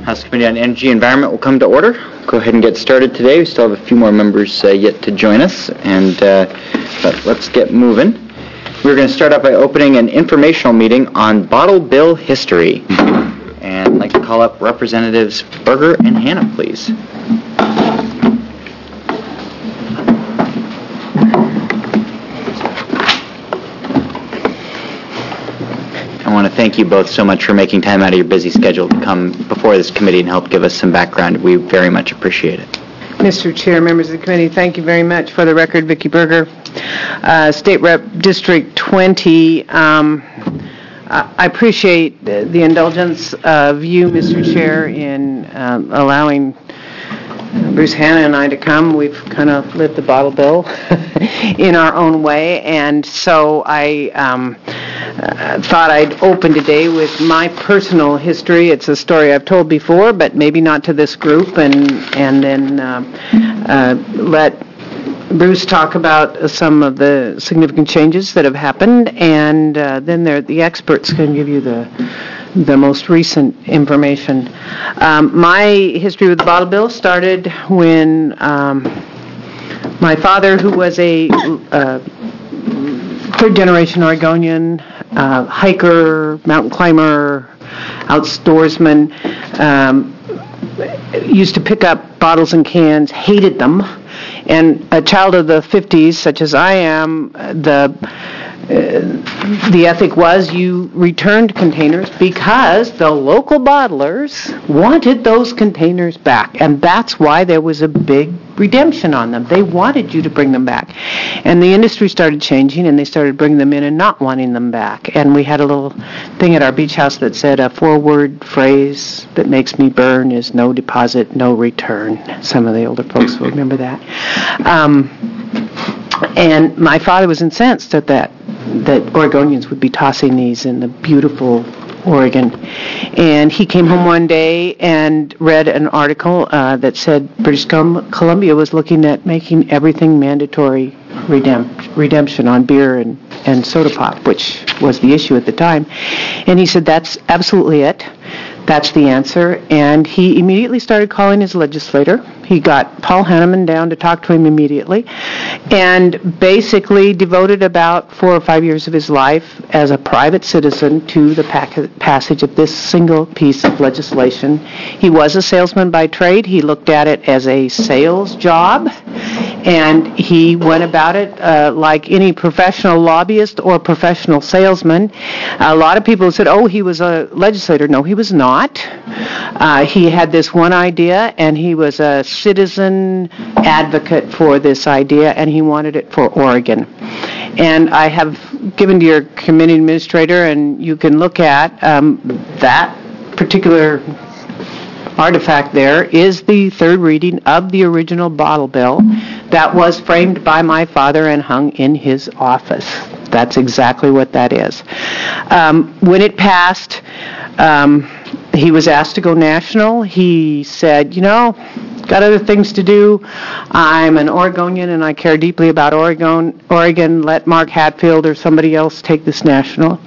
House Committee on Energy and Environment will come to order. Go ahead and get started today. We still have a few more members yet to join us, but let's get moving. We're going to start out by opening an informational meeting on bottle bill history. And I'd like to call up Representatives Berger and Hanna, please. I want to thank you both so much for making time out of your busy schedule to come before this committee and help give us some background. We very much appreciate it. Mr. Chair, members of the committee, thank you very much. For the record, Vicki Berger, State Rep District 20. I appreciate the indulgence of you, Mr. Chair, in allowing Bruce Hanna and I to come. We've kind of lived the bottle bill in our own way, and so I thought I'd open today with my personal history. It's a story I've told before, but maybe not to this group, and then let Bruce talk about some of the significant changes that have happened, and then the experts can give you the most recent information. My history with the bottle bill started when my father, who was a third-generation Oregonian, hiker, mountain climber, outdoorsman, used to pick up bottles and cans, hated them, and a child of the 50s, such as I am, the ethic was you returned containers because the local bottlers wanted those containers back, and that's why there was a big redemption on them. They wanted you to bring them back, and the industry started changing, and they started bringing them in and not wanting them back. And we had a little thing at our beach house that said a 4-word phrase that makes me burn is no deposit, no return. Some of the older folks will remember that. And my father was incensed at that Oregonians would be tossing these in the beautiful Oregon. And he came home one day and read an article that said British Columbia was looking at making everything mandatory redemption on beer and soda pop, which was the issue at the time. And he said, that's absolutely it. That's the answer. And he immediately started calling his legislator. He got Paul Hanneman down to talk to him immediately, and basically devoted about 4 or 5 years of his life as a private citizen to the passage of this single piece of legislation. He was a salesman by trade. He looked at it as a sales job, and he went about it like any professional lobbyist or professional salesman. A lot of people said, oh, he was a legislator. No, he was not. He had this one idea, and he was a citizen advocate for this idea, and he wanted it for Oregon. And I have given to your committee administrator, and you can look at that particular artifact there is the third reading of the original bottle bill that was framed by my father and hung in his office. That's exactly what that is. When it passed, he was asked to go national. He said, got other things to do. I'm an Oregonian and I care deeply about Oregon. Let Mark Hatfield or somebody else take this national.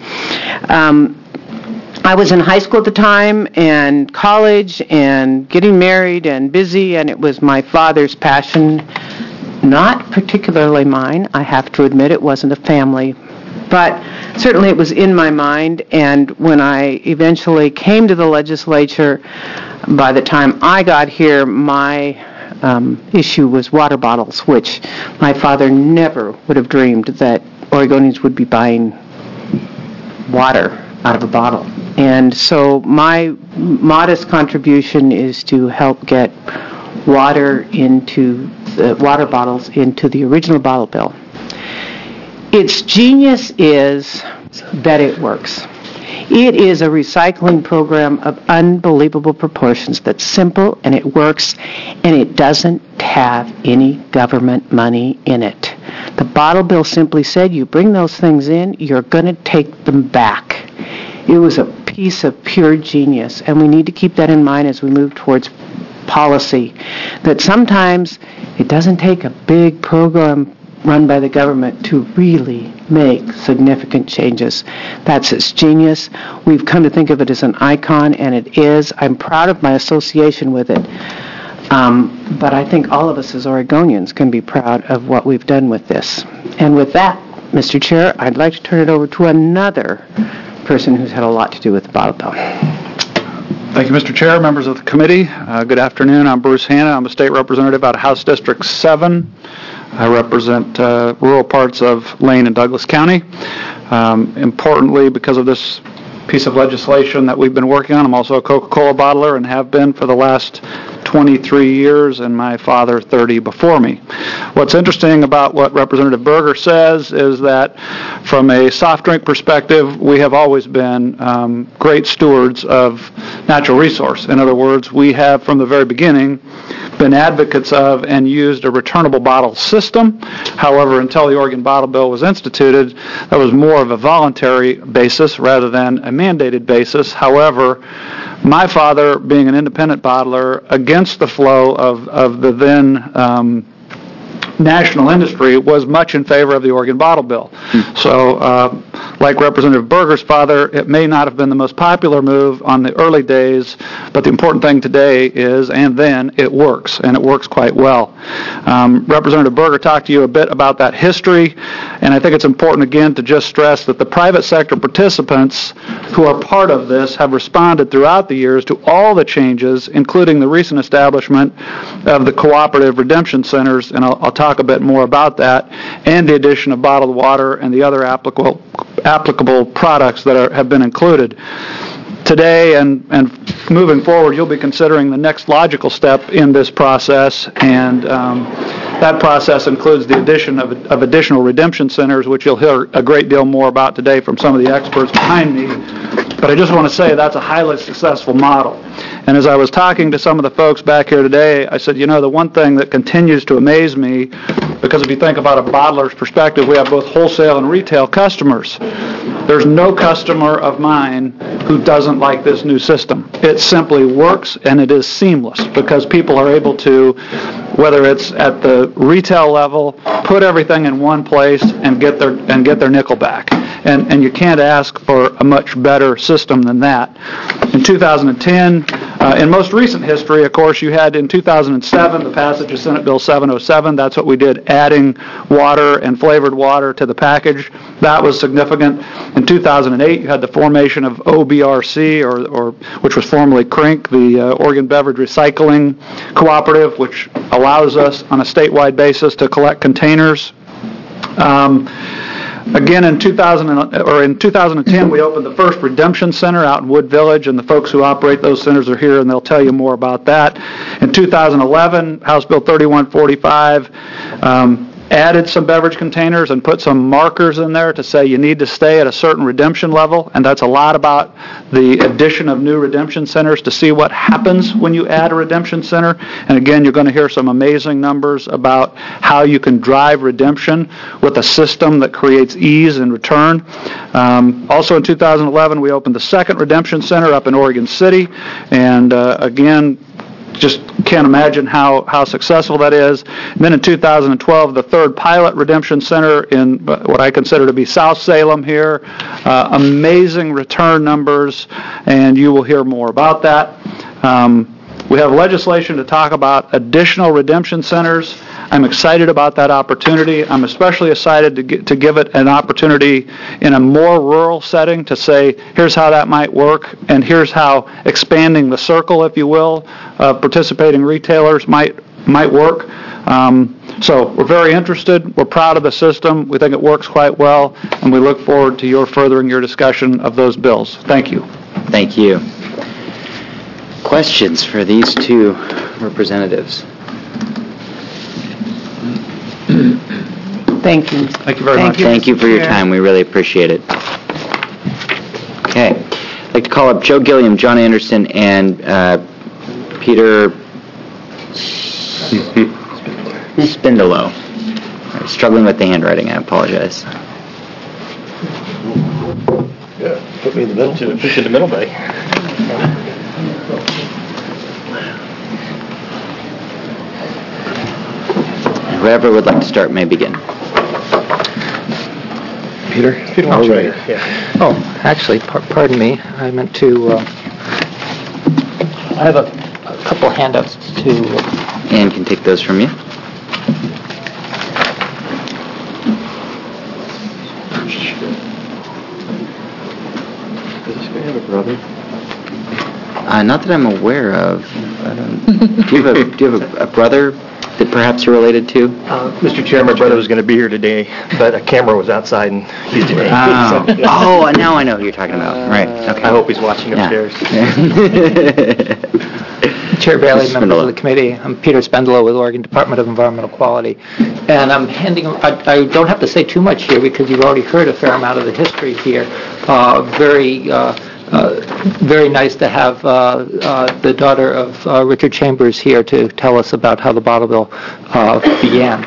I was in high school at the time and college and getting married and busy, and it was my father's passion, not particularly mine. I have to admit it wasn't a family, but certainly it was in my mind. And when I eventually came to the legislature, by the time I got here, my issue was water bottles, which my father never would have dreamed that Oregonians would be buying water out of a bottle. And so my modest contribution is to help get water bottles into the original bottle bill. Its genius is that it works. It is a recycling program of unbelievable proportions that's simple, and it works, and it doesn't have any government money in it. The bottle bill simply said, you bring those things in, you're going to take them back. It was a piece of pure genius, and we need to keep that in mind as we move towards policy, that sometimes it doesn't take a big program run by the government to really make significant changes. That's its genius. We've come to think of it as an icon, and it is. I'm proud of my association with it. But I think all of us as Oregonians can be proud of what we've done with this. And with that, Mr. Chair, I'd like to turn it over to another person who's had a lot to do with the bottle bill. Thank you, Mr. Chair, members of the committee. Good afternoon. I'm Bruce Hanna. I'm a state representative out of House District 7. I represent rural parts of Lane and Douglas County. Importantly, because of this piece of legislation that we've been working on, I'm also a Coca-Cola bottler and have been for the last 23 years, and my father 30 before me. What's interesting about what Representative Berger says is that from a soft drink perspective, we have always been great stewards of natural resource. In other words, we have from the very beginning been advocates of and used a returnable bottle system. However, until the Oregon Bottle Bill was instituted, that was more of a voluntary basis rather than a mandated basis. However, my father, being an independent bottler, against the flow of the then national industry, was much in favor of the Oregon Bottle Bill. So, like Representative Berger's father, it may not have been the most popular move on the early days, but the important thing today is, and then, it works, and it works quite well. Representative Berger talked to you a bit about that history, and I think it's important, again, to just stress that the private sector participants who are part of this have responded throughout the years to all the changes, including the recent establishment of the cooperative redemption centers, and I'll talk a bit more about that, and the addition of bottled water and the other applicable products that have been included. Today and moving forward, you'll be considering the next logical step in this process, and that process includes the addition of additional redemption centers, which you'll hear a great deal more about today from some of the experts behind me. But I just want to say that's a highly successful model. And as I was talking to some of the folks back here today, I said, the one thing that continues to amaze me, because if you think about a bottler's perspective, we have both wholesale and retail customers. There's no customer of mine who doesn't like this new system. It simply works, and it is seamless because people are able to, whether it's at the retail level, put everything in one place and get their nickel back. And you can't ask for a much better system than that. In 2010, in most recent history, of course, you had in 2007 the passage of Senate Bill 707. That's what we did, adding water and flavored water to the package. That was significant. In 2008, you had the formation of OBRC, or which was formerly CRINC, the Oregon Beverage Recycling Cooperative, which allows us on a statewide basis to collect containers. Again, in 2010, we opened the first redemption center out in Wood Village, and the folks who operate those centers are here, and they'll tell you more about that. In 2011, House Bill 3145 added some beverage containers and put some markers in there to say you need to stay at a certain redemption level, and that's a lot about the addition of new redemption centers to see what happens when you add a redemption center. And again, you're going to hear some amazing numbers about how you can drive redemption with a system that creates ease in return. Also in 2011, we opened the second redemption center up in Oregon City, and again, just can't imagine how successful that is. And then in 2012, the third pilot redemption center in what I consider to be South Salem here. Amazing return numbers, and you will hear more about that. We have legislation to talk about additional redemption centers. I'm excited about that opportunity. I'm especially excited to give it an opportunity in a more rural setting to say, here's how that might work, and here's how expanding the circle, if you will, of participating retailers might work. So we're very interested. We're proud of the system. We think it works quite well, and we look forward to furthering your discussion of those bills. Thank you. Thank you. Questions for these two representatives? Thank you. Thank you very much. Thank you for your time. We really appreciate it. Okay. I'd like to call up Joe Gilliam, John Anderson, and Peter Spindelow. Struggling with the handwriting. I apologize. Yeah, put me in the middle. Put you in the middle, buddy. Whoever would like to start may begin. Peter? Peter, All right. Yeah. Oh, actually, pardon me. I meant to. I have a couple handouts to. Ann can take those from you. Does this guy have a brother? Not that I'm aware of. I don't, do you have a brother that perhaps you're related to? Mr. Chair, my brother was going to be here today, but a camera was outside and he's today. Oh, now I know who you're talking about. Right. Okay. I hope he's watching upstairs. Chair Bailey, Mr. members of Spindola. the committee. I'm Peter Spindola with Oregon Department of Environmental Quality. And I'm I don't have to say too much here because you've already heard a fair amount of the history here. Very nice to have the daughter of Richard Chambers here to tell us about how the bottle bill began.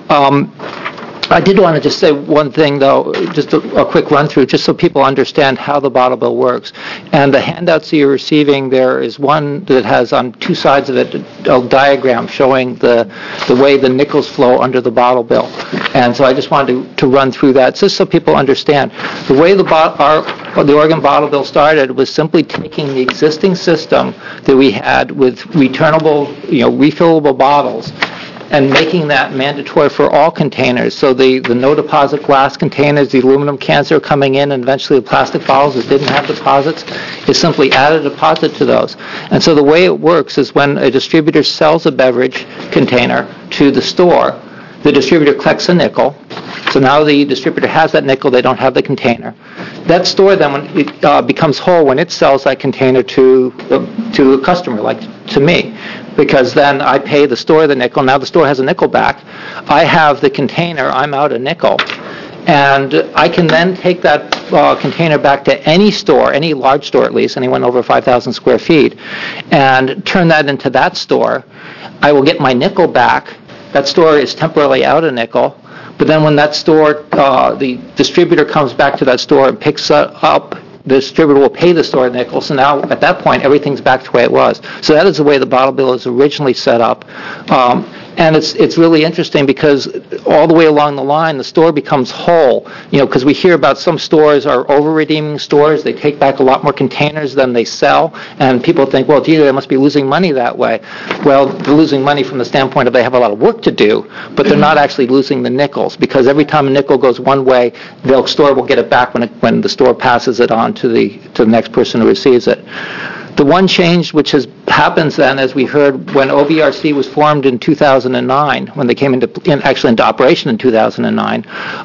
I did want to just say one thing, though, just a quick run-through, just so people understand how the bottle bill works. And the handouts that you're receiving, there is one that has on two sides of it a diagram showing the way the nickels flow under the bottle bill. And so I just wanted to run through that, just so people understand. The way the Oregon bottle bill started was simply taking the existing system that we had with returnable, refillable bottles, and making that mandatory for all containers. So the no-deposit glass containers, the aluminum cans that are coming in, and eventually the plastic bottles that didn't have deposits, is simply add a deposit to those. And so the way it works is when a distributor sells a beverage container to the store, the distributor collects a nickel. So now the distributor has that nickel, they don't have the container. That store then when it becomes whole when it sells that container to a customer, like to me. Because then I pay the store the nickel. Now the store has a nickel back. I have the container. I'm out a nickel. And I can then take that container back to any store, any large store at least, anyone over 5,000 square feet, and turn that into that store. I will get my nickel back. That store is temporarily out a nickel. But then when that store, the distributor comes back to that store and picks up, the distributor will pay the store a nickel. So now, at that point, everything's back to the way it was. So that is the way the bottle bill is originally set up. And it's really interesting because all the way along the line, the store becomes whole. Because we hear about some stores are over-redeeming stores. They take back a lot more containers than they sell. And people think, well, gee, they must be losing money that way. Well, they're losing money from the standpoint of they have a lot of work to do, but they're not actually losing the nickels. Because every time a nickel goes one way, the store will get it back when the store passes it on to the next person who receives it. The one change which happens then, as we heard, when OVRC was formed in 2009, when they came into operation in 2009,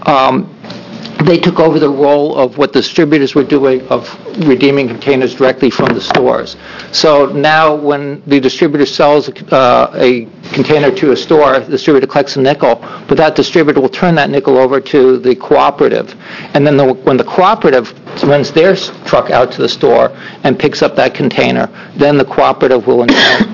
they took over the role of what distributors were doing of redeeming containers directly from the stores. So now when the distributor sells a container to a store, the distributor collects a nickel, but that distributor will turn that nickel over to the cooperative. And then when the cooperative runs their truck out to the store and picks up that container, then the cooperative will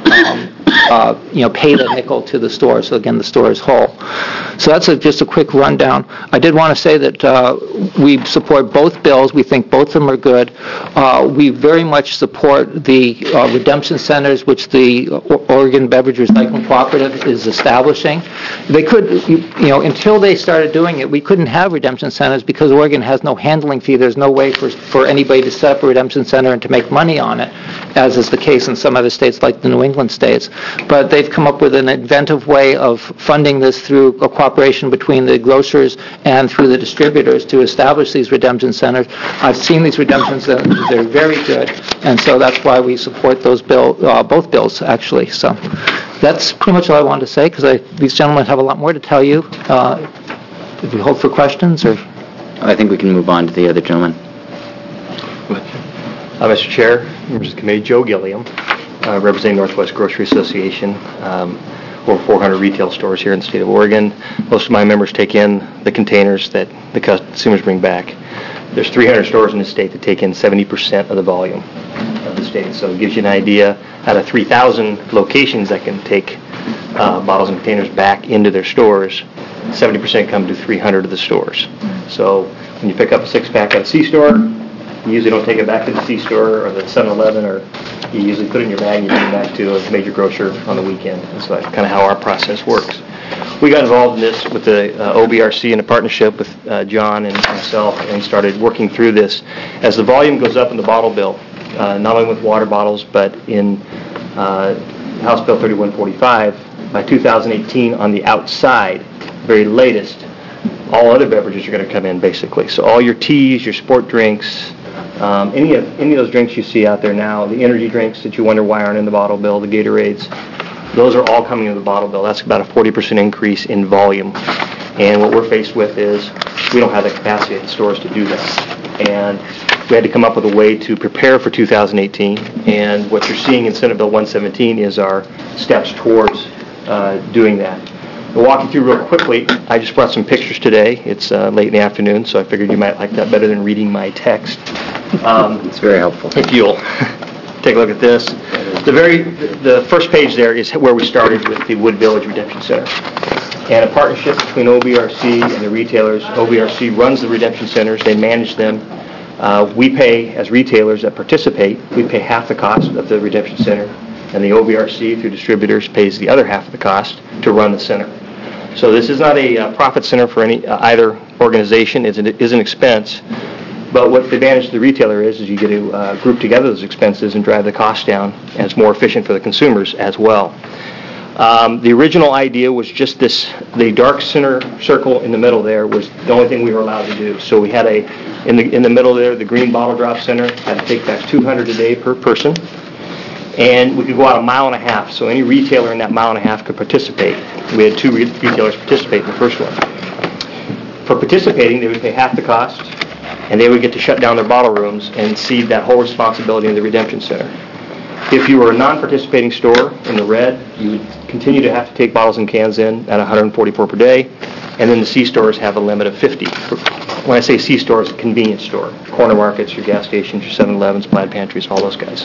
pay the nickel to the store. So again, the store is whole. So that's just a quick rundown. I did want to say that we support both bills. We think both of them are good. We very much support the redemption centers, which the Oregon Beverage Recycling Cooperative is establishing. They could, until they started doing it, we couldn't have redemption centers because Oregon has no handling fee. There's no way for anybody to set up a redemption center and to make money on it, as is the case in some other states like the New England states. But they've come up with an inventive way of funding this through a cooperation between the grocers and through the distributors to establish these redemption centers. I've seen these redemption centers. They're very good. And so that's why we support those both bills, actually. So that's pretty much all I wanted to say because these gentlemen have a lot more to tell you. If we hold for questions or... I think we can move on to the other gentleman. Mr. Chair, members of the committee, Joe Gilliam, representing Northwest Grocery Association, over 400 retail stores here in the state of Oregon. Most of my members take in the containers that the consumers bring back. There's 300 stores in the state that take in 70% of the volume of the state. So it gives you an idea, out of 3,000 locations that can take bottles and containers back into their stores, 70% come to 300 of the stores. So when you pick up a six-pack at a C-store, you usually don't take it back to the C-store or the 7-Eleven, or you usually put it in your bag and you bring it back to a major grocer on the weekend. And so that's kind of how our process works. We got involved in this with the OBRC in a partnership with John and myself, and started working through this. As the volume goes up in the bottle bill, not only with water bottles, but in House Bill 3145, by 2018 on the outside, very latest, all other beverages are going to come in basically. So all your teas, your sport drinks, any of those drinks you see out there now, the energy drinks that you wonder why aren't in the bottle bill, the Gatorades, those are all coming in the bottle bill. That's about a 40% increase in volume. And what we're faced with is we don't have the capacity at the stores to do that. And we had to come up with a way to prepare for 2018. And what you're seeing in Senate Bill 117 is our steps towards doing that. I'll walk you through real quickly. I just brought some pictures today. It's late in the afternoon, so I figured you might like that better than reading my text. It's very helpful. If you'll take a look at this. The first page there is where we started with the Wood Village Redemption Center. And a partnership between OBRC and the retailers. OBRC runs the redemption centers. They manage them. We pay, as retailers that participate, we pay half the cost of the redemption center, and the OBRC, through distributors, pays the other half of the cost to run the center. So this is not a profit center for any either organization. It is an expense. But what the advantage to the retailer is you get to group together those expenses and drive the cost down, and it's more efficient for the consumers as well. The original idea was just this, the dark center circle in the middle there was the only thing we were allowed to do. So we had in the middle there, the green bottle drop center had to take back 200 a day per person. And we could go out 1.5 miles, so any retailer in that 1.5 miles could participate. We had 2 retailers participate in the first one. For participating, they would pay half the cost, and they would get to shut down their bottle rooms and cede that whole responsibility in the redemption center. If you were a non-participating store in the red, you would continue to have to take bottles and cans in at 144 per day, and then the C stores have a limit of 50. When I say C stores, a convenience store, corner markets, your gas stations, your 7-Elevens, Plaid Pantries, all those guys.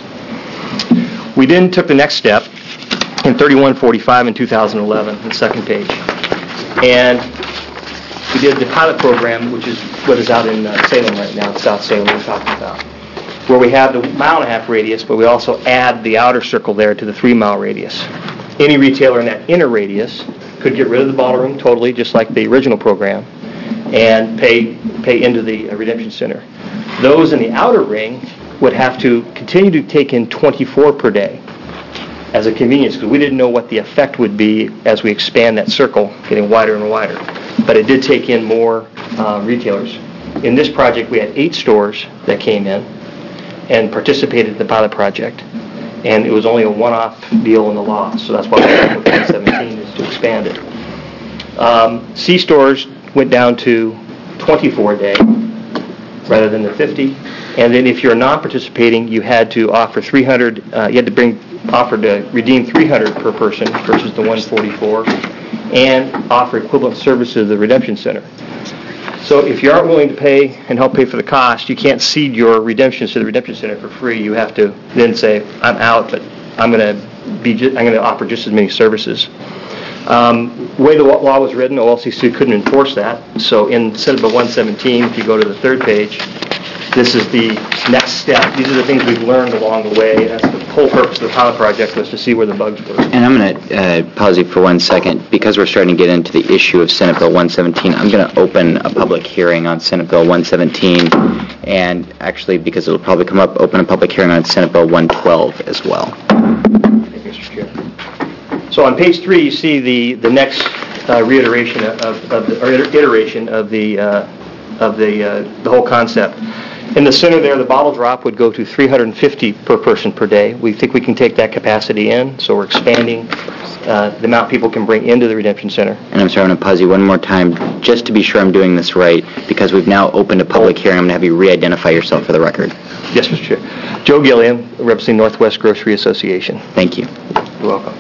We then took the next step in 3145 in 2011, the second page. And we did the pilot program, which is what is out in Salem right now, South Salem we're talking about, where we have the 1.5 mile radius, but we also add the outer circle there to the 3-mile radius. Any retailer in that inner radius could get rid of the bottle room totally, just like the original program, and pay into the redemption center. Those in the outer ring would have to continue to take in 24 per day as a convenience, because we didn't know what the effect would be as we expand that circle, getting wider and wider. But it did take in more retailers. In this project, we had 8 stores that came in and participated in the pilot project, and it was only a one-off deal in the law, so that's why we're with 2017 is to expand it. C stores went down to 24 a day rather than the 50. And then if you're non-participating, you had to offer 300, you had to offer to redeem 300 per person versus the 144, and offer equivalent services to the redemption center. So if you aren't willing to pay and help pay for the cost, you can't cede your redemptions to the redemption center for free. You have to then say, I'm out, but I'm going to offer just as many services. The way the law was written, OLCC couldn't enforce that. So in Senate Bill 117, if you go to the third page, this is the next step. These are the things we've learned along the way. That's the whole purpose of the pilot project, was to see where the bugs were. And I'm going to pause you for 1 second. Because we're starting to get into the issue of Senate Bill 117, I'm going to open a public hearing on Senate Bill 117, and actually, because it'll probably come up, open a public hearing on Senate Bill 112 as well. Thank you, Mr. Chair. So on page 3, you see the next iteration of the whole concept. In the center there, the bottle drop would go to 350 per person per day. We think we can take that capacity in, so we're expanding the amount people can bring into the redemption center. And I'm sorry, I'm going to pause you one more time, just to be sure I'm doing this right, because we've now opened a public hearing. I'm going to have you re-identify yourself for the record. Yes, Mr. Chair. Joe Gilliam, representing Northwest Grocery Association. Thank you. You're welcome.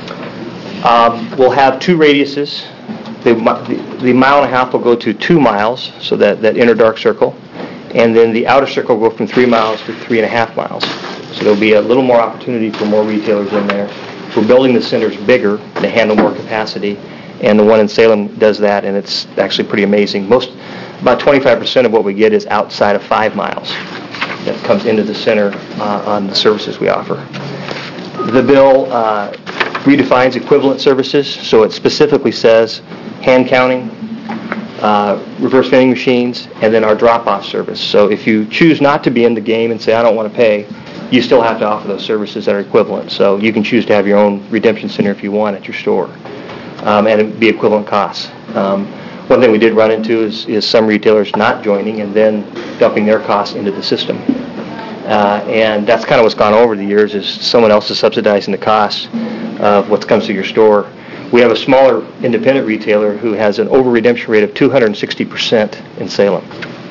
We'll have 2 radiuses. The 1.5 mile will go to 2 miles, so that inner dark circle. And then the outer circle will go from 3 miles to 3.5 miles. So there'll be a little more opportunity for more retailers in there. We're building the centers bigger to handle more capacity, and the one in Salem does that, and it's actually pretty amazing. About 25% of what we get is outside of 5 miles that comes into the center on the services we offer. The bill redefines equivalent services, so it specifically says hand counting, reverse vending machines, and then our drop-off service. So if you choose not to be in the game and say, I don't want to pay, you still have to offer those services that are equivalent. So you can choose to have your own redemption center if you want at your store, and it would be equivalent costs. One thing we did run into is some retailers not joining and then dumping their costs into the system. And that's kind of what's gone over the years, is someone else is subsidizing the cost of what comes to your store. We have a smaller independent retailer who has an over-redemption rate of 260% in Salem.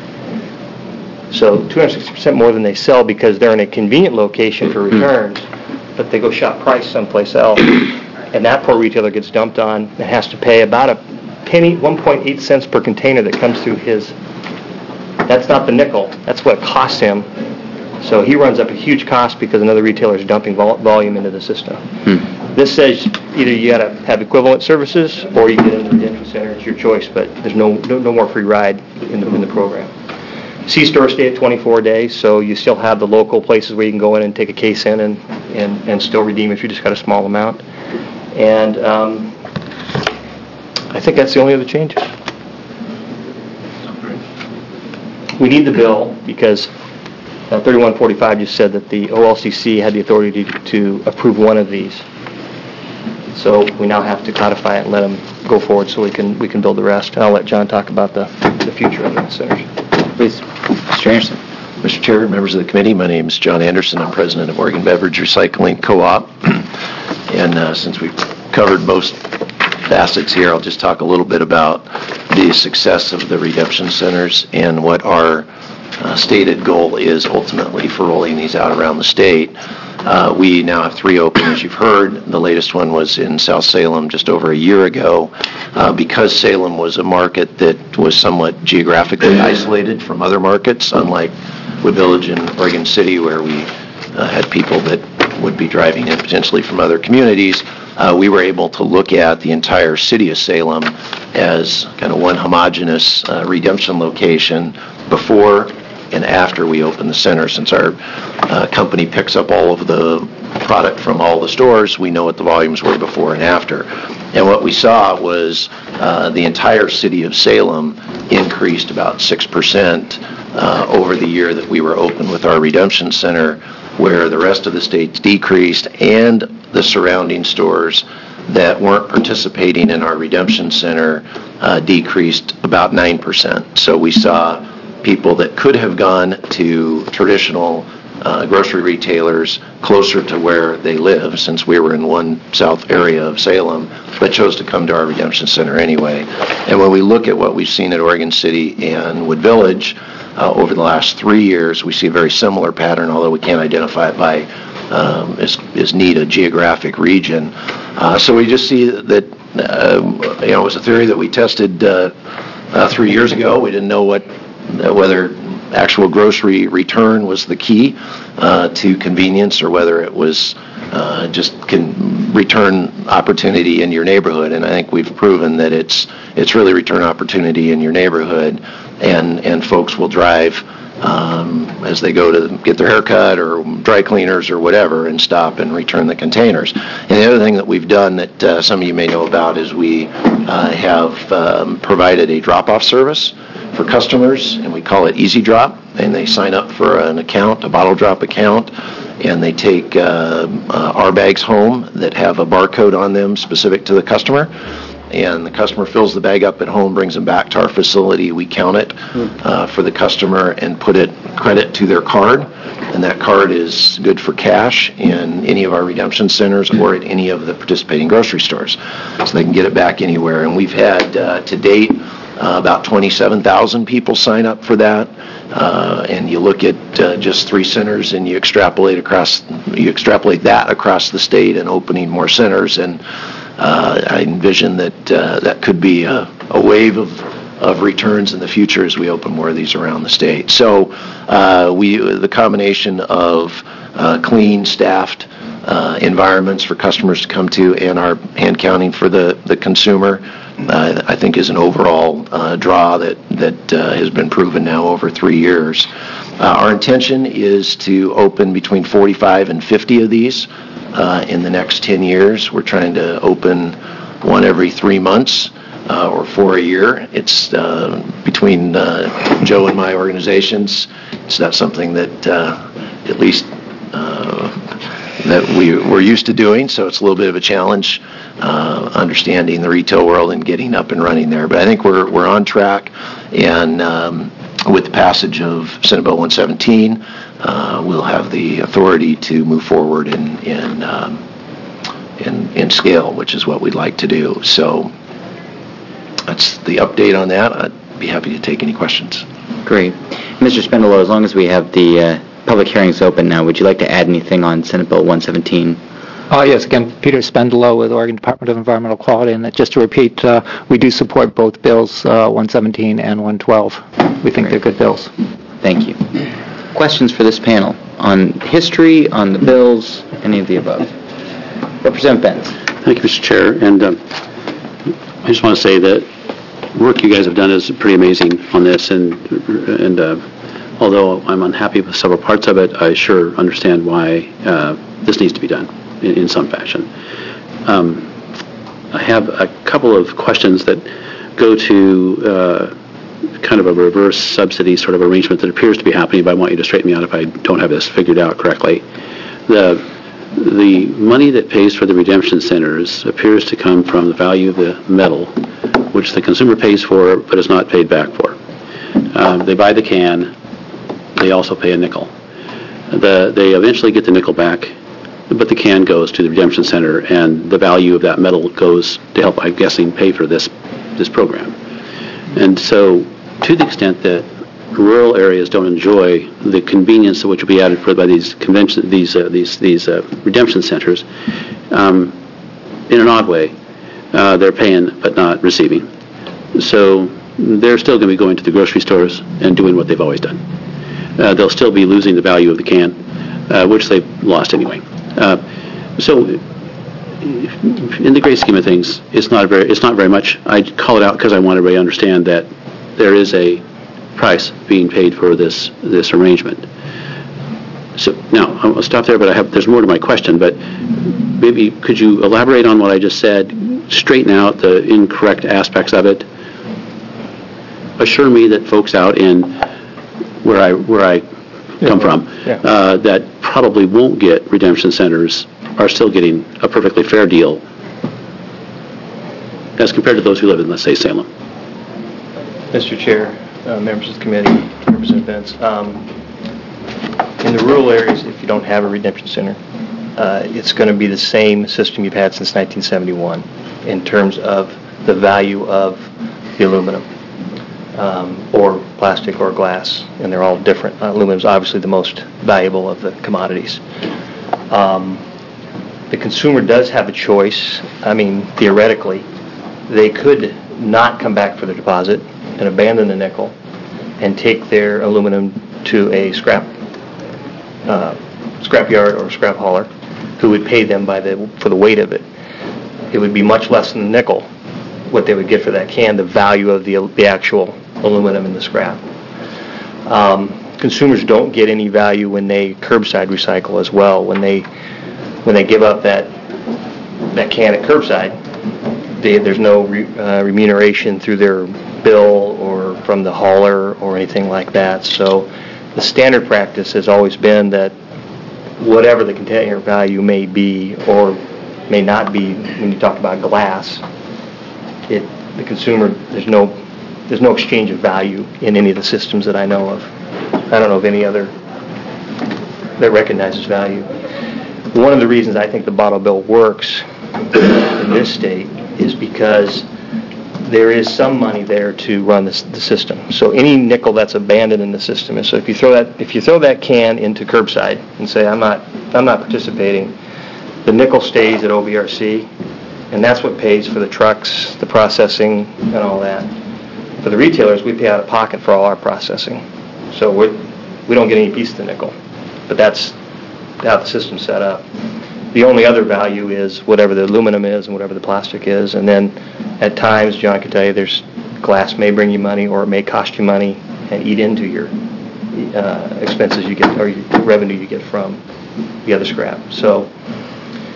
So 260% more than they sell because they're in a convenient location for returns, but they go shop price someplace else. And that poor retailer gets dumped on and has to pay about a penny, 1.8 cents per container that comes through his. That's not the nickel. That's what it costs him. So he runs up a huge cost because another retailer is dumping volume into the system. This says either you got to have equivalent services or you get in the redemption center. It's your choice, but there's no more free ride in the program. C-store stay at 24 days, so you still have the local places where you can go in and take a case in and still redeem if you just got a small amount. And I think that's the only other changes. We need the bill because 3145 just said that the OLCC had the authority to approve one of these. So we now have to codify it and let them go forward so we can build the rest. And I'll let John talk about the future of the centers. Please, Mr. Anderson. Mr. Chair, members of the committee, my name is John Anderson. I'm president of Oregon Beverage Recycling Co-op. And since we've covered most facets here, I'll just talk a little bit about the success of the redemption centers and what our stated goal is ultimately for rolling these out around the state. We now have 3 open, as you've heard. The latest one was in South Salem just over a year ago. Because Salem was a market that was somewhat geographically isolated from other markets, unlike Wood Village and Oregon City, where we had people that would be driving in potentially from other communities, we were able to look at the entire city of Salem as kind of one homogeneous redemption location before and after we open the center. Since our company picks up all of the product from all the stores, we know what the volumes were before and after. And what we saw was the entire city of Salem increased about 6% over the year that we were open with our redemption center, where the rest of the state decreased, and the surrounding stores that weren't participating in our redemption center decreased about 9%. So we saw people that could have gone to traditional grocery retailers closer to where they live, since we were in one south area of Salem, but chose to come to our redemption center anyway. And when we look at what we've seen at Oregon City and Wood Village over the last 3 years, we see a very similar pattern, although we can't identify it by as neat a geographic region. So we just see that it was a theory that we tested 3 years ago. We didn't know whether actual grocery return was the key to convenience, or whether it was just return opportunity in your neighborhood. And I think we've proven that it's really return opportunity in your neighborhood, and folks will drive as they go to get their hair cut or dry cleaners or whatever, and stop and return the containers. And the other thing that we've done that some of you may know about is we have provided a drop-off service for customers, and we call it Easy Drop, and they sign up for an account, a bottle drop account, and they take our bags home that have a barcode on them specific to the customer, and the customer fills the bag up at home, brings them back to our facility. We count it for the customer and put it credit to their card, and that card is good for cash in any of our redemption centers or at any of the participating grocery stores, so they can get it back anywhere. And we've had to date about 27,000 people sign up for that, and you look at just 3 centers, and you extrapolate that across the state and opening more centers, and I envision that that could be a wave of returns in the future as we open more of these around the state. So the combination of clean, staffed environments for customers to come to, and our hand counting for the consumer, I think is an overall draw that has been proven now over 3 years. Our intention is to open between 45 and 50 of these in the next 10 years. We're trying to open one every 3 months or 4 a year. It's between Joe and my organizations. It's not something that at least that we're used to doing, so it's a little bit of a challenge understanding the retail world and getting up and running there. But I think we're on track, and with the passage of Senate Bill 117, we'll have the authority to move forward in scale, which is what we'd like to do. So that's the update on that. I'd be happy to take any questions. Great. Mr. Spendelow, as long as we have the public hearings open now, would you like to add anything on Senate Bill 117? Yes, again, Peter Spendelow with Oregon Department of Environmental Quality, and just to repeat, we do support both bills, 117 and 112. We think they're good bills. Thank you. Questions for this panel on history, on the bills, any of the above? Representative Benz. Thank you, Mr. Chair. And I just want to say that the work you guys have done is pretty amazing on this, and although I'm unhappy with several parts of it, I sure understand why this needs to be done in some fashion. I have a couple of questions that go to kind of a reverse subsidy sort of arrangement that appears to be happening, but I want you to straighten me out if I don't have this figured out correctly. The money that pays for the redemption centers appears to come from the value of the metal, which the consumer pays for but is not paid back for. They buy the can. They also pay a nickel. They eventually get the nickel back, but the can goes to the redemption center, and the value of that metal goes to help, I'm guessing, pay for this program. And so, to the extent that rural areas don't enjoy the convenience of which will be added by these redemption centers, in an odd way, they're paying but not receiving. So they're still going to be going to the grocery stores and doing what they've always done. They'll still be losing the value of the can, which they've lost anyway. So, in the great scheme of things, it's not very much. I call it out because I want everybody to understand that there is a price being paid for this arrangement. So now I'll stop there, but there's more to my question. But maybe could you elaborate on what I just said, straighten out the incorrect aspects of it, assure me that folks out in where I come from that probably won't get redemption centers are still getting a perfectly fair deal as compared to those who live in, let's say, Salem. Mr. Chair, members of the committee, Representative Benz, in the rural areas, if you don't have a redemption center, it's going to be the same system you've had since 1971 in terms of the value of the aluminum. Or plastic or glass, and they're all different. Aluminum is obviously the most valuable of the commodities. The consumer does have a choice. I mean, theoretically, they could not come back for the deposit and abandon the nickel and take their aluminum to a scrap yard or scrap hauler who would pay them for the weight of it. It would be much less than the nickel, what they would get for that can, the value of the actual aluminum in the scrap. Consumers don't get any value when they curbside recycle as well. When they give up that can at curbside, there's no remuneration through their bill or from the hauler or anything like that. So the standard practice has always been that whatever the container value may be or may not be, when you talk about glass, the consumer, there's no exchange of value in any of the systems that I know of. I don't know of any other that recognizes value. One of the reasons I think the bottle bill works in this state is because there is some money there to run the system. So any nickel that's abandoned in the system, so if you throw that can into curbside and say I'm not participating, the nickel stays at OVRC, and that's what pays for the trucks, the processing, and all that. For the retailers, we pay out of pocket for all our processing. So we don't get any piece of the nickel. But that's how the system's set up. The only other value is whatever the aluminum is and whatever the plastic is. And then at times, John can tell you, there's glass may bring you money or it may cost you money and eat into your expenses you get or your revenue you get from the other scrap. So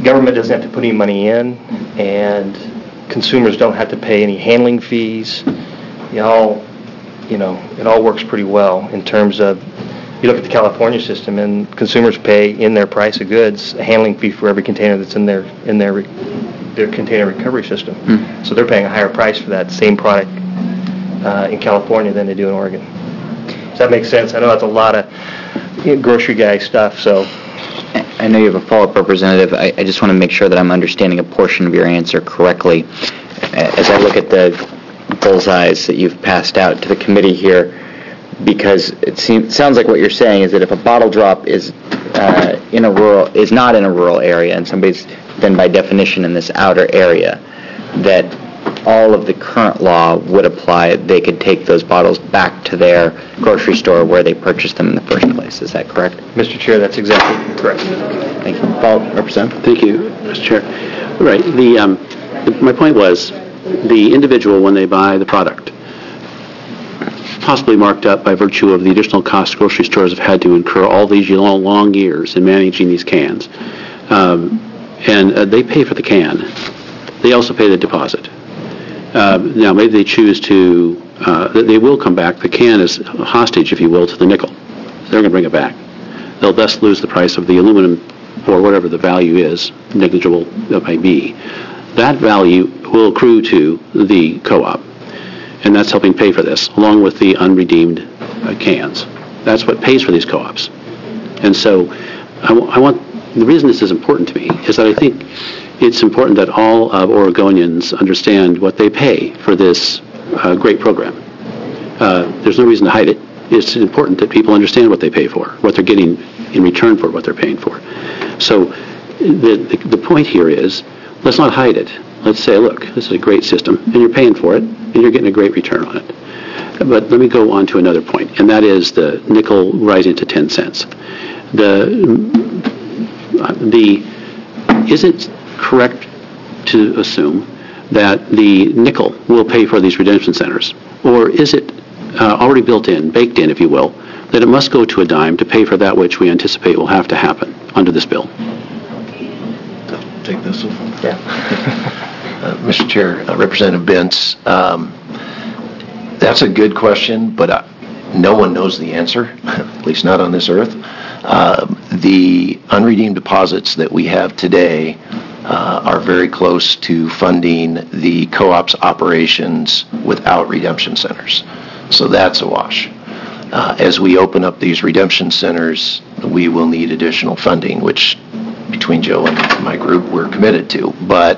government doesn't have to put any money in, and consumers don't have to pay any handling fees. It all works pretty well in terms of, you look at the California system, and consumers pay in their price of goods a handling fee for every container that's in their container recovery system. So they're paying a higher price for that same product in California than they do in Oregon. Does that make sense? I know that's a lot of grocery guy stuff, so. I know you have a follow-up, Representative. I just want to make sure that I'm understanding a portion of your answer correctly. As I look at the bullseyes that you've passed out to the committee here, because it sounds like what you're saying is that if a bottle drop is not in a rural area, and somebody's then by definition in this outer area, that all of the current law would apply. They could take those bottles back to their grocery store where they purchased them in the first place. Is that correct? Mr. Chair, that's exactly correct. Thank you. Follow-up, Representative. Thank you, Mr. Chair. Right. My point was the individual, when they buy the product, possibly marked up by virtue of the additional costs grocery stores have had to incur all these long years in managing these cans, and they pay for the can. They also pay the deposit. Now, maybe they choose to, they will come back. The can is hostage, if you will, to the nickel. They're going to bring it back. They'll thus lose the price of the aluminum or whatever the value is, negligible that might be. That value will accrue to the co-op, and that's helping pay for this, along with the unredeemed cans. That's what pays for these co-ops. And so the reason this is important to me is that I think it's important that all of Oregonians understand what they pay for this great program. There's no reason to hide it. It's important that people understand what they pay for, what they're getting in return for what they're paying for. So the point here is, let's not hide it. Let's say, look, this is a great system, and you're paying for it, and you're getting a great return on it. But let me go on to another point, and that is the nickel rising to 10 cents. Is it correct to assume that the nickel will pay for these redemption centers? Or is it already baked in, if you will, that it must go to a dime to pay for that which we anticipate will have to happen under this bill? Take this one. Yeah. Mr. Chair, Representative Bentz, that's a good question, but no one knows the answer, at least not on this earth. The unredeemed deposits that we have today are very close to funding the co-op's operations without redemption centers. So that's a wash. As we open up these redemption centers, we will need additional funding, which between Joe and my group we're committed to. But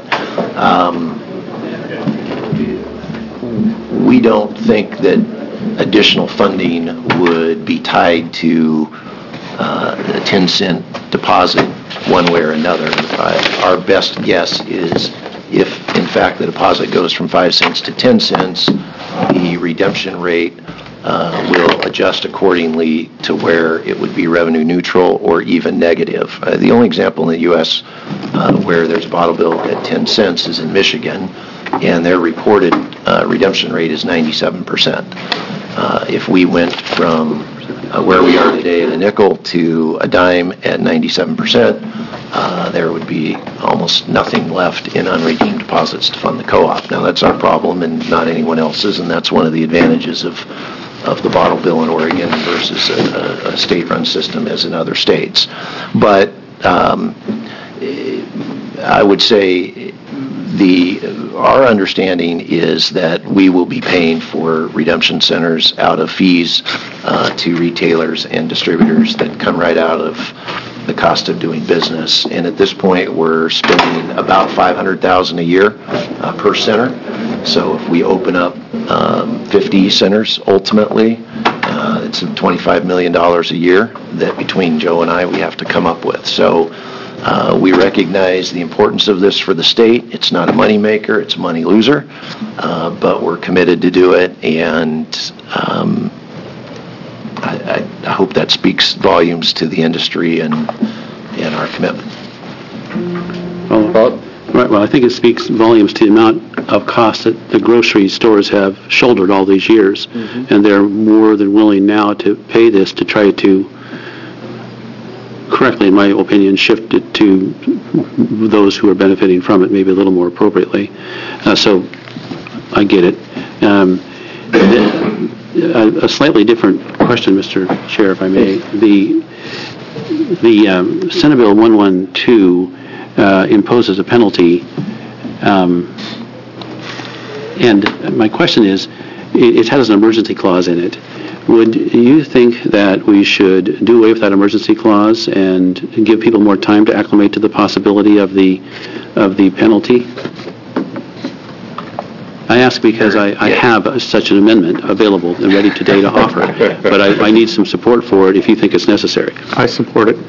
we don't think that additional funding would be tied to a 10-cent deposit one way or another. Our best guess is if, in fact, the deposit goes from 5 cents to 10 cents, the redemption rate will adjust accordingly to where it would be revenue neutral or even negative. The only example in the U.S. Where there's a bottle bill at 10 cents is in Michigan, and their reported redemption rate is 97%. If we went from where we are today at a nickel to a dime at 97%, there would be almost nothing left in unredeemed deposits to fund the co-op. Now, that's our problem and not anyone else's, and that's one of the advantages of the bottle bill in Oregon versus a state-run system as in other states. But I would say our understanding is that we will be paying for redemption centers out of fees to retailers and distributors that come right out of the cost of doing business. And at this point, we're spending about $500,000 a year per center. So if we open up 50 centers, ultimately, it's $25 million a year that between Joe and I we have to come up with. So we recognize the importance of this for the state. It's not a money maker, it's a money loser, but we're committed to do it, and I hope that speaks volumes to the industry and our commitment. Well, I think it speaks volumes to the amount of cost that the grocery stores have shouldered all these years, and they're more than willing now to pay this to try to correctly, in my opinion, shift it to those who are benefiting from it maybe a little more appropriately. So I get it. A slightly different question, Mr. Chair, if I may. The Senate Bill 112 imposes a penalty, and my question is, it has an emergency clause in it. Would you think that we should do away with that emergency clause and give people more time to acclimate to the possibility of the penalty? I ask because I have such an amendment available and ready today to offer, but I need some support for it if you think it's necessary. I support it.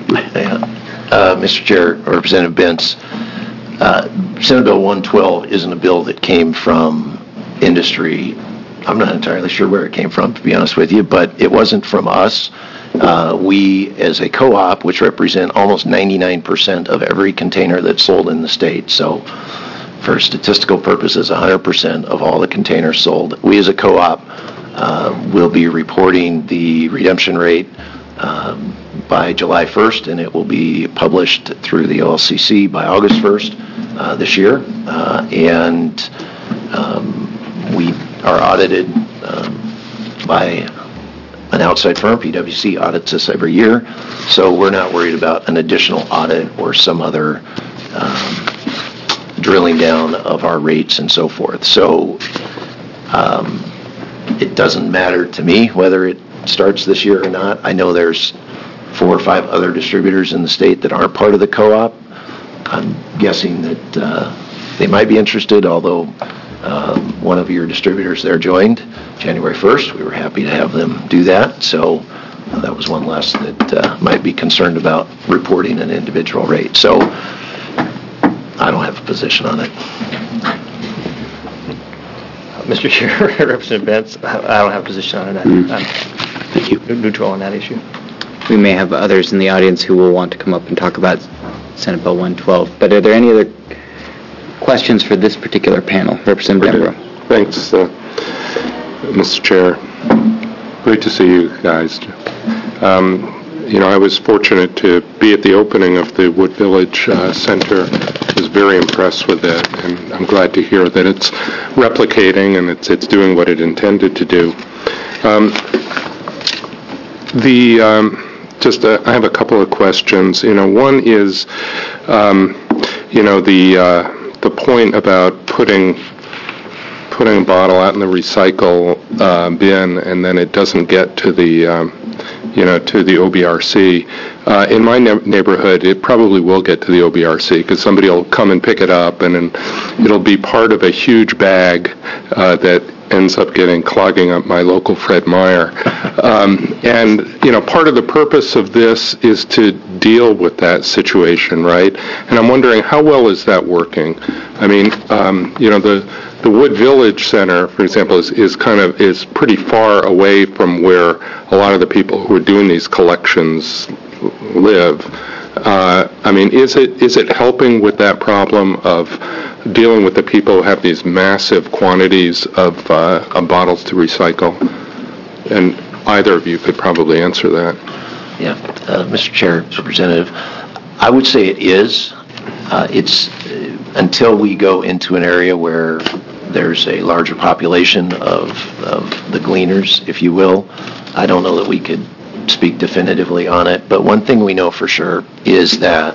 Mr. Chair, Representative Bentz, Senate Bill 112 isn't a bill that came from industry. I'm not entirely sure where it came from, to be honest with you, but it wasn't from us. We, as a co-op, which represent almost 99% of every container that's sold in the state, so for statistical purposes, 100% of all the containers sold, we as a co-op will be reporting the redemption rate by July 1st, and it will be published through the OLCC by August 1st this year. And we are audited by an outside firm. PwC audits us every year, so we're not worried about an additional audit or some other drilling down of our rates and so forth. So it doesn't matter to me whether it starts this year or not. I know there's 4 or 5 other distributors in the state that aren't part of the co-op. I'm guessing that they might be interested, although one of your distributors there joined January 1st. We were happy to have them do that. So that was one less that might be concerned about reporting an individual rate. So I don't have a position on it. Mr. Chair, Representative Bentz, I don't have a position on it. Thank you. I'm neutral on that issue. We may have others in the audience who will want to come up and talk about Senate Bill 112. But are there any other questions for this particular panel? Representative Denbrough. Thanks, Mr. Chair. Great to see you guys. I was fortunate to be at the opening of the Wood Village Center. I was very impressed with it, and I'm glad to hear that it's replicating and it's doing what it intended to do. I have a couple of questions. One is, the point about putting a bottle out in the recycle bin and then it doesn't get to the to the OBRC. In my neighborhood, it probably will get to the OBRC because somebody will come and pick it up, and it'll be part of a huge bag that ends up clogging up my local Fred Meyer. And part of the purpose of this is to deal with that situation, right? And I'm wondering, how well is that working? I mean, the Wood Village Center, for example, is pretty far away from where a lot of the people who are doing these collections live. I mean, is it helping with that problem of dealing with the people who have these massive quantities of bottles to recycle? And either of you could probably answer that. Yeah, Mr. Chair, Representative, I would say it is. It's until we go into an area where there's a larger population of the gleaners, if you will. I don't know that we could speak definitively on it, but one thing we know for sure is that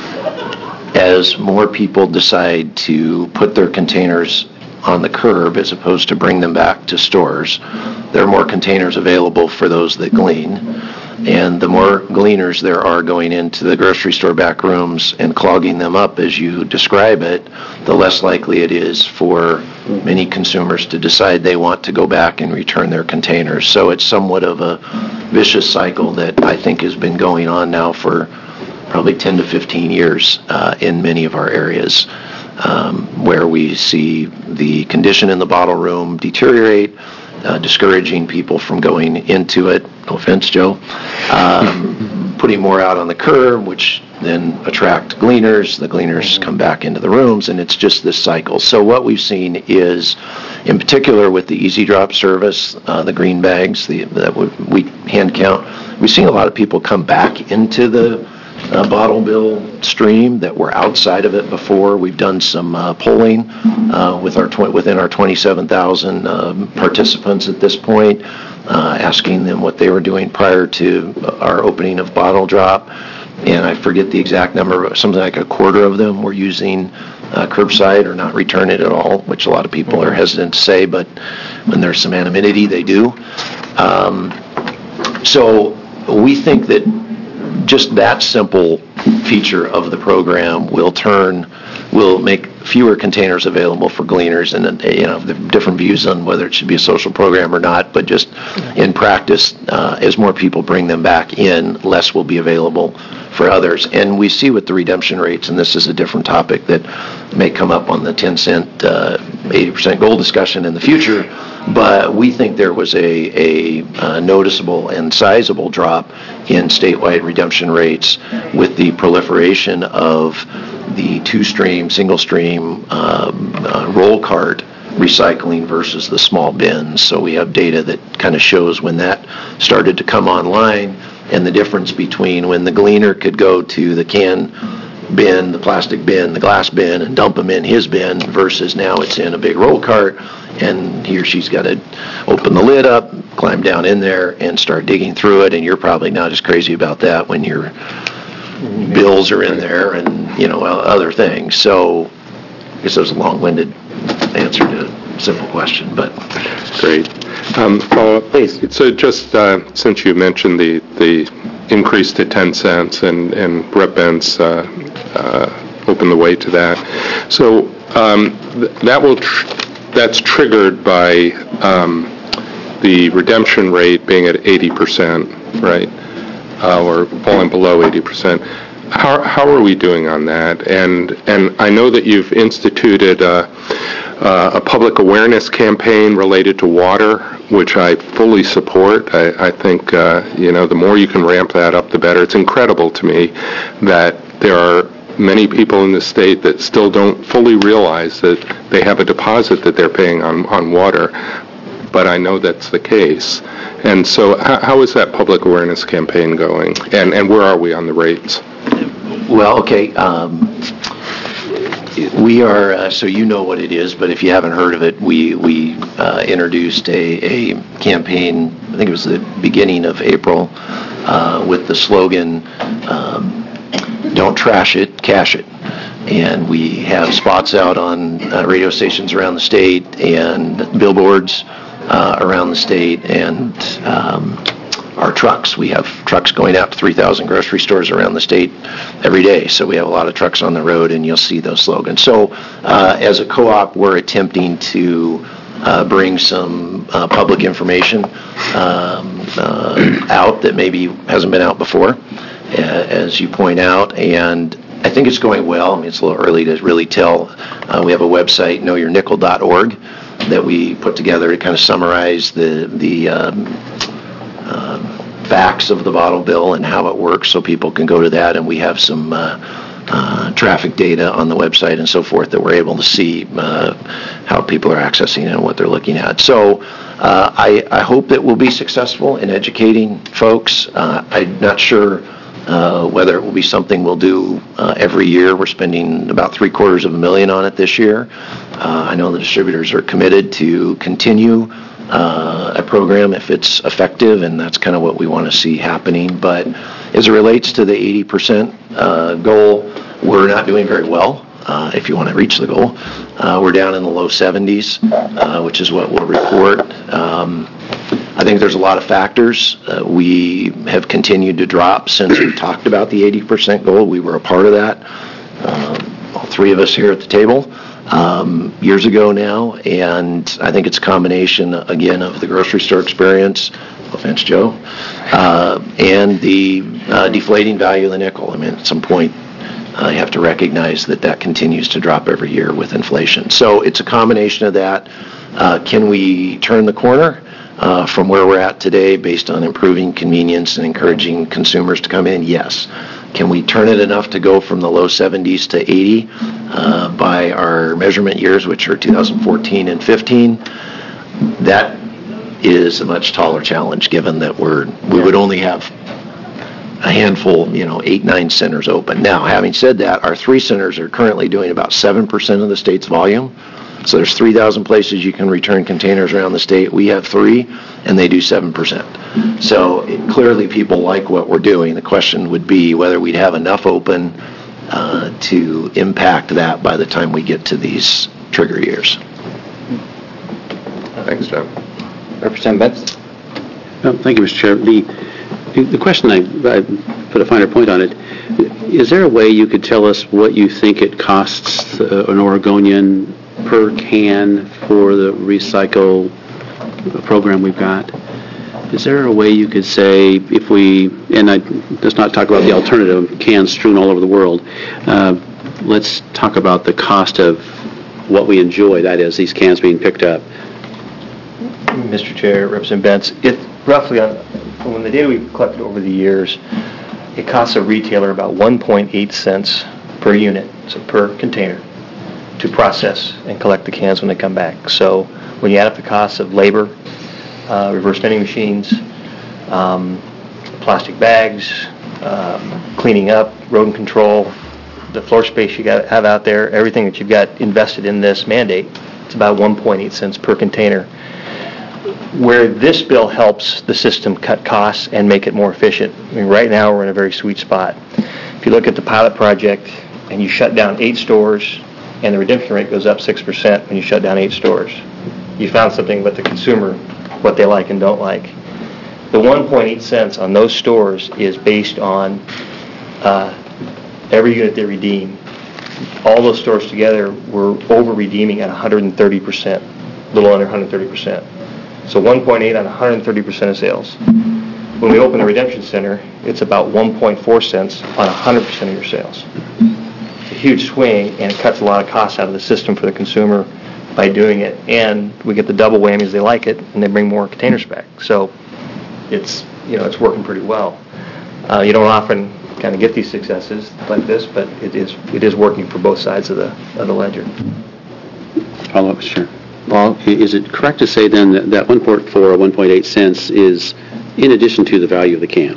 as more people decide to put their containers on the curb as opposed to bring them back to stores, there are more containers available for those that glean. And the more gleaners there are going into the grocery store back rooms and clogging them up as you describe it, the less likely it is for many consumers to decide they want to go back and return their containers. So it's somewhat of a vicious cycle that I think has been going on now for probably 10 to 15 years in many of our areas, where we see the condition in the bottle room deteriorate, discouraging people from going into it. No offense, Joe. Putting more out on the curb, which then attract gleaners. The gleaners come back into the rooms, and it's just this cycle. So what we've seen is, in particular with the Easy Drop service, the green bags that we hand count, we've seen a lot of people come back into the bottle bill stream that were outside of it before. We've done some polling within our 27,000 participants at this point, asking them what they were doing prior to our opening of Bottle Drop. And I forget the exact number, but something like a quarter of them were using curbside or not return it at all, which a lot of people are hesitant to say, but when there's some anonymity, they do. So we think that just that simple feature of the program will make fewer containers available for gleaners, and the different views on whether it should be a social program or not, but just in practice, as more people bring them back in, less will be available for others. And we see with the redemption rates, and this is a different topic that may come up on the 10-cent 80% goal discussion in the future, but we think there was a noticeable and sizable drop in statewide redemption rates with the proliferation of the two-stream, single-stream roll cart recycling versus the small bins. So we have data that kind of shows when that started to come online, and the difference between when the gleaner could go to the can bin, the plastic bin, the glass bin, and dump them in his bin versus now it's in a big roll cart, and he or she's got to open the lid up, climb down in there, and start digging through it, and you're probably not as crazy about that when your bills are in there and, other things. So I guess that was a long-winded answer to a simple question, but... Great. Follow-up, please. So just since you mentioned the increase to 10 cents and Rep. Bentz opened the way to that. So that's triggered by the redemption rate being at 80%, right? Or falling below 80%. How are we doing on that? And I know that you've instituted a public awareness campaign related to water, which I fully support. I think, the more you can ramp that up, the better. It's incredible to me that there are many people in the state that still don't fully realize that they have a deposit that they're paying on water, but I know that's the case. And so how is that public awareness campaign going, and where are we on the rates? Well, okay, we are, so you know what it is, but if you haven't heard of it, we introduced a campaign, I think it was the beginning of April, with the slogan, "Don't trash it, cash it." And we have spots out on radio stations around the state and billboards around the state, and our trucks. We have trucks going out to 3,000 grocery stores around the state every day, so we have a lot of trucks on the road, and you'll see those slogans. So as a co-op, we're attempting to bring some public information out that maybe hasn't been out before, as you point out, and I think it's going well. I mean, it's a little early to really tell. We have a website, knowyournickel.org, that we put together to kind of summarize the facts of the bottle bill and how it works, so people can go to that, and we have some traffic data on the website and so forth that we're able to see how people are accessing it and what they're looking at. So I hope that we'll be successful in educating folks. I'm not sure whether it will be something we'll do every year. We're spending about $750,000 on it this year. I know the distributors are committed to continue a program if it's effective, and that's kind of what we want to see happening. But as it relates to the 80% goal, we're not doing very well, if you want to reach the goal. We're down in the low 70s, which is what we'll report. I think there's a lot of factors. We have continued to drop since we talked about the 80% goal. We were a part of that, all three of us here at the table, years ago now, and I think it's a combination, again, of the grocery store experience, no offense, Joe, and the deflating value of the nickel. I mean, at some point, you have to recognize that continues to drop every year with inflation. So it's a combination of that. Can we turn the corner from where we're at today based on improving convenience and encouraging consumers to come in? Yes. Can we turn it enough to go from the low 70s to 80 by our measurement years, which are 2014 and 15? That is a much taller challenge, given that we would only have a handful, 8, 9 centers open. Now, having said that, our 3 centers are currently doing about 7% of the state's volume. So there's 3,000 places you can return containers around the state. We have 3, and they do 7%. So clearly people like what we're doing. The question would be whether we'd have enough open to impact that by the time we get to these trigger years. Thanks, John. Representative Betts? Thank you, Mr. Chair. The question, I put a finer point on it, is there a way you could tell us what you think it costs an Oregonian per can for the recycle program we've got? Is there a way you could say, if we, and let's not talk about the alternative, cans strewn all over the world, let's talk about the cost of what we enjoy, that is, these cans being picked up. Mr. Chair, Representative Betts, it roughly, from the data we've collected over the years, it costs a retailer about 1.8 cents per unit, so per container, to process and collect the cans when they come back. So when you add up the costs of labor, reverse vending machines, plastic bags, cleaning up, rodent control, the floor space you have out there, everything that you've got invested in this mandate, it's about 1.8 cents per container. Where this bill helps the system cut costs and make it more efficient. I mean, right now we're in a very sweet spot. If you look at the pilot project and you shut down 8 stores and the redemption rate goes up 6% when you shut down 8 stores, you found something about the consumer, what they like and don't like. The 1.8 cents on those stores is based on every unit they redeem. All those stores together were over-redeeming at 130%, a little under 130%. So 1.8 on 130% of sales. When we open the redemption center, it's about 1.4 cents on 100% of your sales. It's a huge swing, and it cuts a lot of costs out of the system for the consumer by doing it. And we get the double whammies, they like it, and they bring more containers back. So it's working pretty well. You don't often kind of get these successes like this, but it is working for both sides of the ledger. Follow-up, sure. Well, is it correct to say then that 1.4 or 1.8 cents is in addition to the value of the can?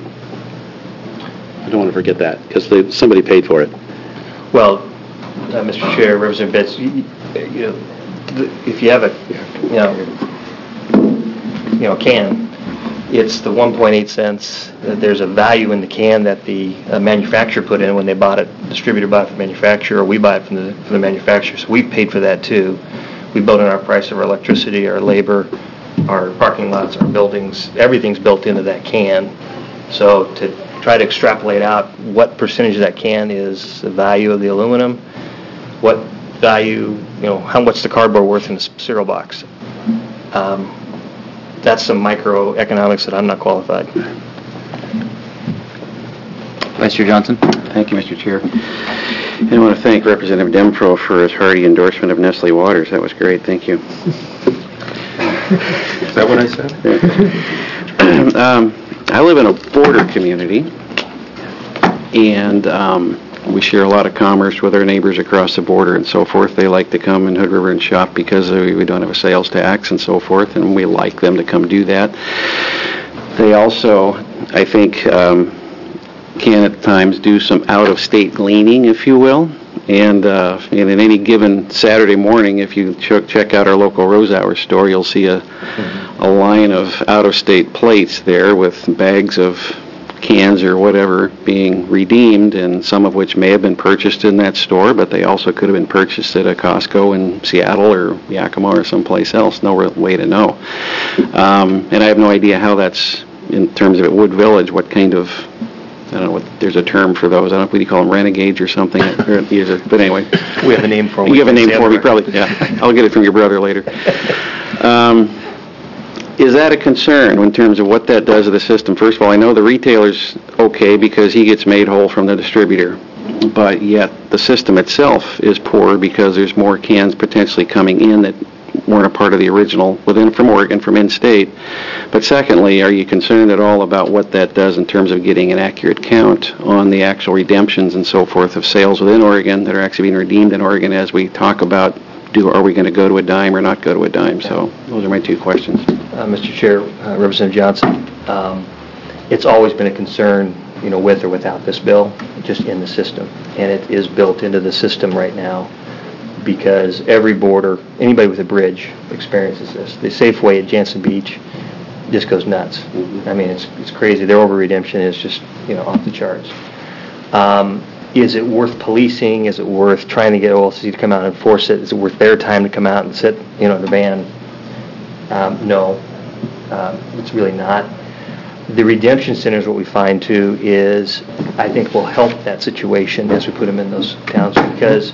I don't want to forget that because somebody paid for it. Well, Mr. Chair, Representative Betts, if you have a can, it's the 1.8 cents. There's a value in the can that the manufacturer put in when they bought it. The distributor bought it from the manufacturer, or we buy it from the manufacturer. So we paid for that too. We build in our price of our electricity, our labor, our parking lots, our buildings. Everything's built into that can. So to try to extrapolate out what percentage of that can is the value of the aluminum, what value, what's the cardboard worth in a cereal box? That's some microeconomics that I'm not qualified. Vice Chair Johnson. Thank you, Mr. Chair. And I want to thank Representative Dempro for his hearty endorsement of Nestle Waters. That was great. Thank you. Is that what I said? I live in a border community, and we share a lot of commerce with our neighbors across the border and so forth. They like to come in Hood River and shop because we don't have a sales tax and so forth, and we like them to come do that. They also, I think, can at times do some out-of-state gleaning, if you will. And in any given Saturday morning, if you check out our local Rose Hour store, you'll see a line of out-of-state plates there with bags of cans or whatever being redeemed, and some of which may have been purchased in that store, but they also could have been purchased at a Costco in Seattle or Yakima or someplace else. No real way to know. And I have no idea how that's, in terms of Wood Village, what kind of, I don't know, there's a term for those. I don't know, what do you call them, renegades or something? But anyway. We have a name for them. You have a name for me, probably, yeah. I'll get it from your brother later. Is that a concern in terms of what that does to the system? First of all, I know the retailer's okay because he gets made whole from the distributor, but yet the system itself is poor because there's more cans potentially coming in that weren't a part of the original from Oregon, from in-state. But secondly, are you concerned at all about what that does in terms of getting an accurate count on the actual redemptions and so forth of sales within Oregon that are actually being redeemed in Oregon as we talk about are we going to go to a dime or not go to a dime? So those are my two questions. Mr. Chair, Representative Johnson, it's always been a concern, with or without this bill, just in the system. And it is built into the system right now because every border, anybody with a bridge experiences this. The Safeway at Jansen Beach just goes nuts. I mean, it's crazy. Their over-redemption is just, off the charts. Is it worth policing? Is it worth trying to get OLC to come out and enforce it? Is it worth their time to come out and sit, in the van? No, it's really not. The redemption centers, what we find too, is I think will help that situation as we put them in those towns because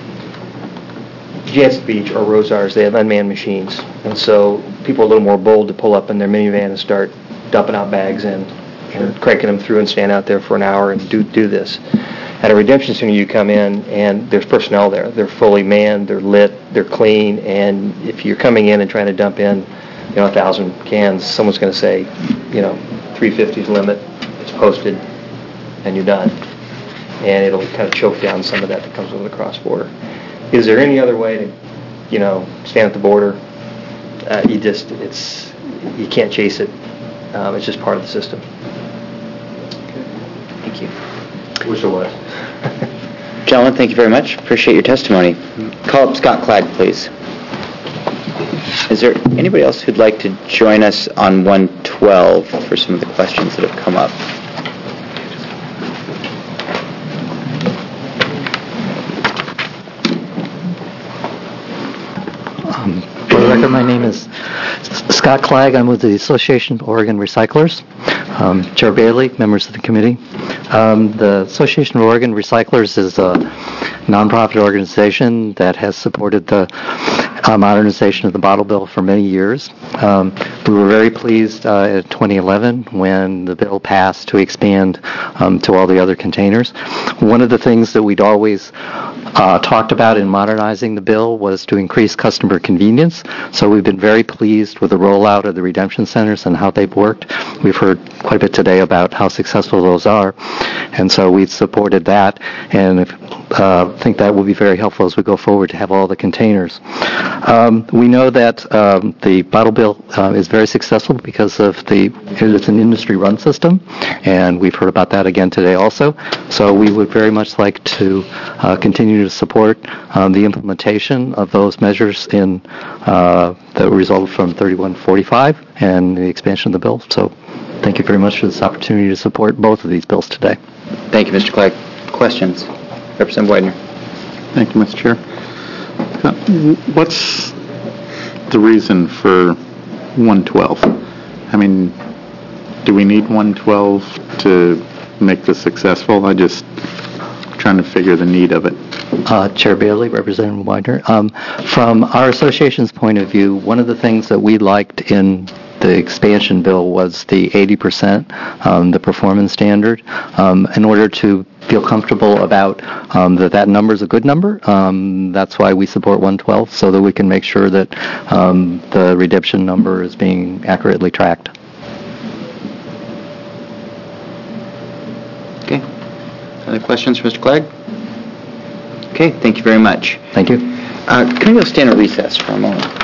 Jansen Beach or Rosars, they have unmanned machines. And so people are a little more bold to pull up in their minivan and start dumping out bags and cranking them through and stand out there for an hour and do this. At a redemption center, you come in and there's personnel there. They're fully manned, they're lit, they're clean, and if you're coming in and trying to dump in, 1,000 cans, someone's going to say, 350's limit, it's posted, and you're done. And it'll kind of choke down some of that comes over the cross-border. Is there any other way to, stand at the border? You can't chase it. It's just part of the system. Thank you. Wish there was. Gentlemen, thank you very much. Appreciate your testimony. Call up Scott Clegg, please. Is there anybody else who'd like to join us on 112 for some of the questions that have come up? For the record, my name is Scott Clegg. I'm with the Association of Oregon Recyclers. Chair Bailey, members of the committee. The Association of Oregon Recyclers is a nonprofit organization that has supported the modernization of the bottle bill for many years. We were very pleased in 2011 when the bill passed to expand to all the other containers. One of the things that we'd always talked about in modernizing the bill was to increase customer convenience. So we've been very pleased with the rollout of the redemption centers and how they've worked. We've heard quite a bit today about how successful those are. And so we've supported that and think that will be very helpful as we go forward to have all the containers. We know that the bottle bill is very successful because it's an industry-run system, and we've heard about that again today also. So we would very much like to continue to support the implementation of those measures that result from 3145 and the expansion of the bill. So thank you very much for this opportunity to support both of these bills today. Thank you, Mr. Clegg. Questions? Representative Widener. Thank you, Mr. Chair. What's the reason for 112? I mean, do we need 112 to make this successful? I just trying to figure the need of it. Chair Bailey, Representative Widener. From our association's point of view, one of the things that we liked in the expansion bill was the 80%, the performance standard. In order to feel comfortable about that number is a good number, that's why we support 112, so that we can make sure that the redemption number is being accurately tracked. Okay. Other questions for Mr. Clegg? Okay, thank you very much. Thank you. Can we go stand at recess for a moment?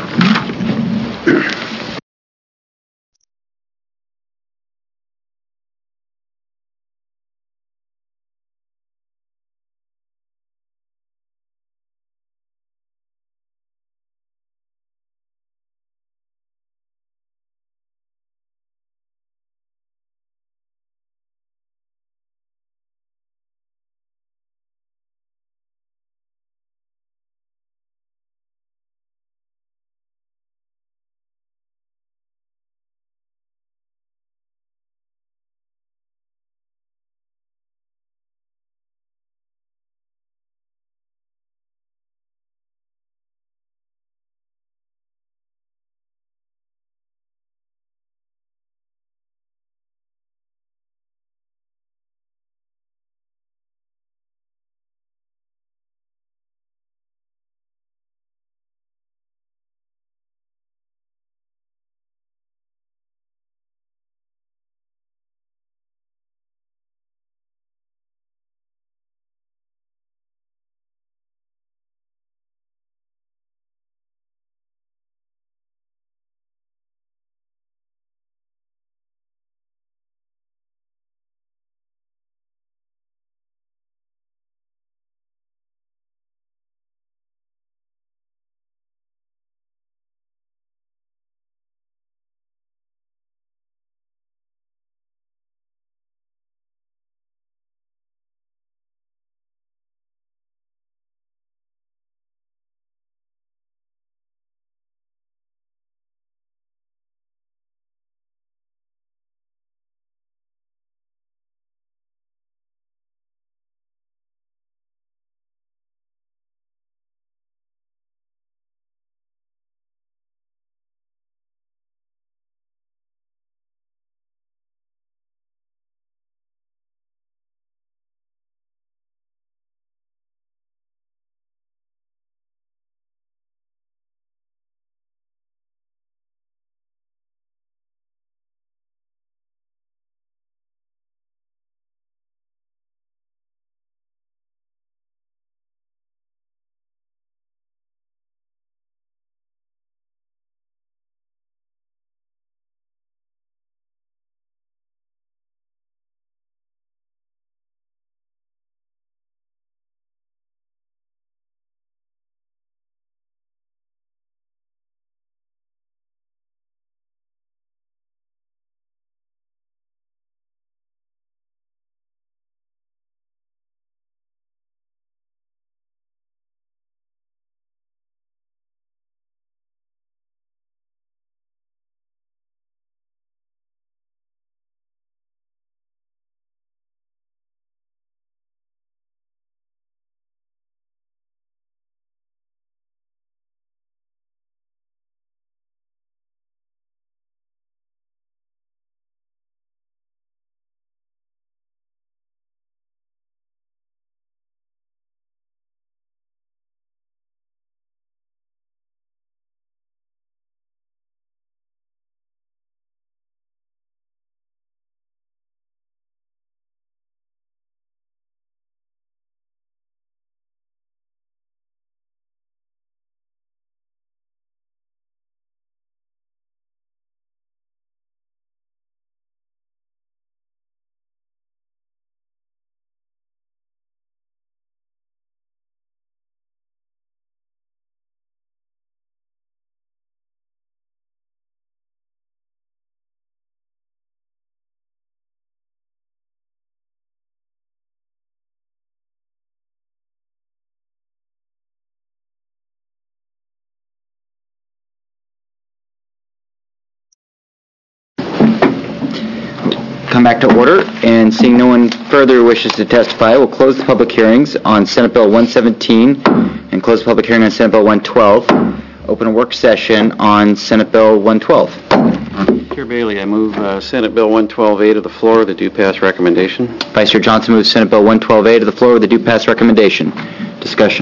come back to order, and seeing no one further wishes to testify, we'll close the public hearings on Senate Bill 117 and close the public hearing on Senate Bill 112. Open a work session on Senate Bill 112. Chair Bailey, I move Senate Bill 112A to the floor with a due pass recommendation. Vice Chair Johnson moves Senate Bill 112A to the floor with a due pass recommendation. Discussion.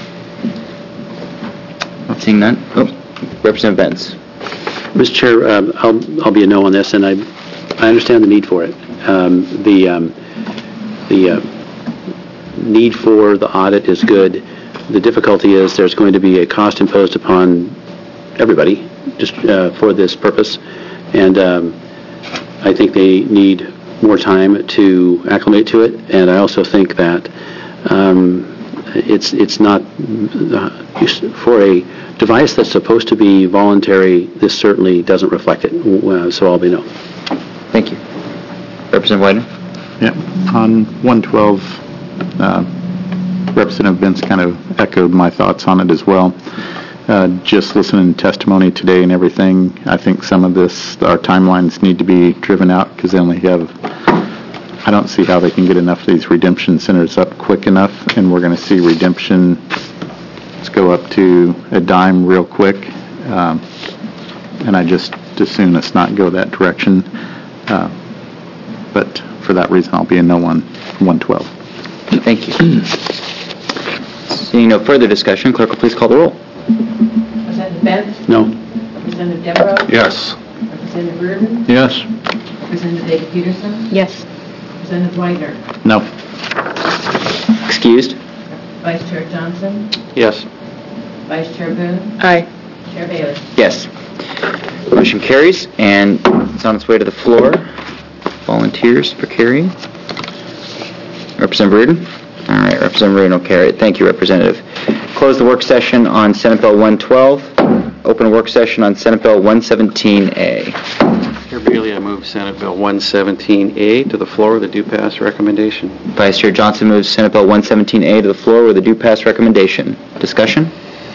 Seeing none. Representative Benz. Mr. Chair, I'll be a no on this, and I understand the need for it. The need for the audit is good. The difficulty is there's going to be a cost imposed upon everybody just for this purpose, and I think they need more time to acclimate to it, and I also think that it's not for a device that's supposed to be voluntary. This certainly doesn't reflect it, so I'll be no. Thank you. Representative Widener. Yeah, on 112, Representative Vince kind of echoed my thoughts on it as well. Just listening to testimony today and everything, I think some of this, our timelines need to be driven out because they only have, I don't see how they can get enough of these redemption centers up quick enough, and we're going to see redemption go up to a dime real quick, and I just as soon as not go that direction. But for that reason, I'll be a no on 112. Thank you. Seeing no further discussion, clerk will please call the roll. Representative Benz? No. Representative Devereaux? Yes. Representative Reardon? Yes. Representative Baker-Peterson? Yes. Representative Widener? No. Excused? Vice Chair Johnson? Yes. Vice Chair Boone? Aye. Chair Bailey? Yes. Motion carries, and it's on its way to the floor. Volunteers for carrying. Representative Reardon? All right, Representative Reardon will carry it. Thank you, Representative. Close the work session on Senate Bill 112. Open a work session on Senate Bill 117A. Chair Bailey, I move Senate Bill 117A to the floor with a due pass recommendation. Vice Chair Johnson moves Senate Bill 117A to the floor with a due pass recommendation. Discussion?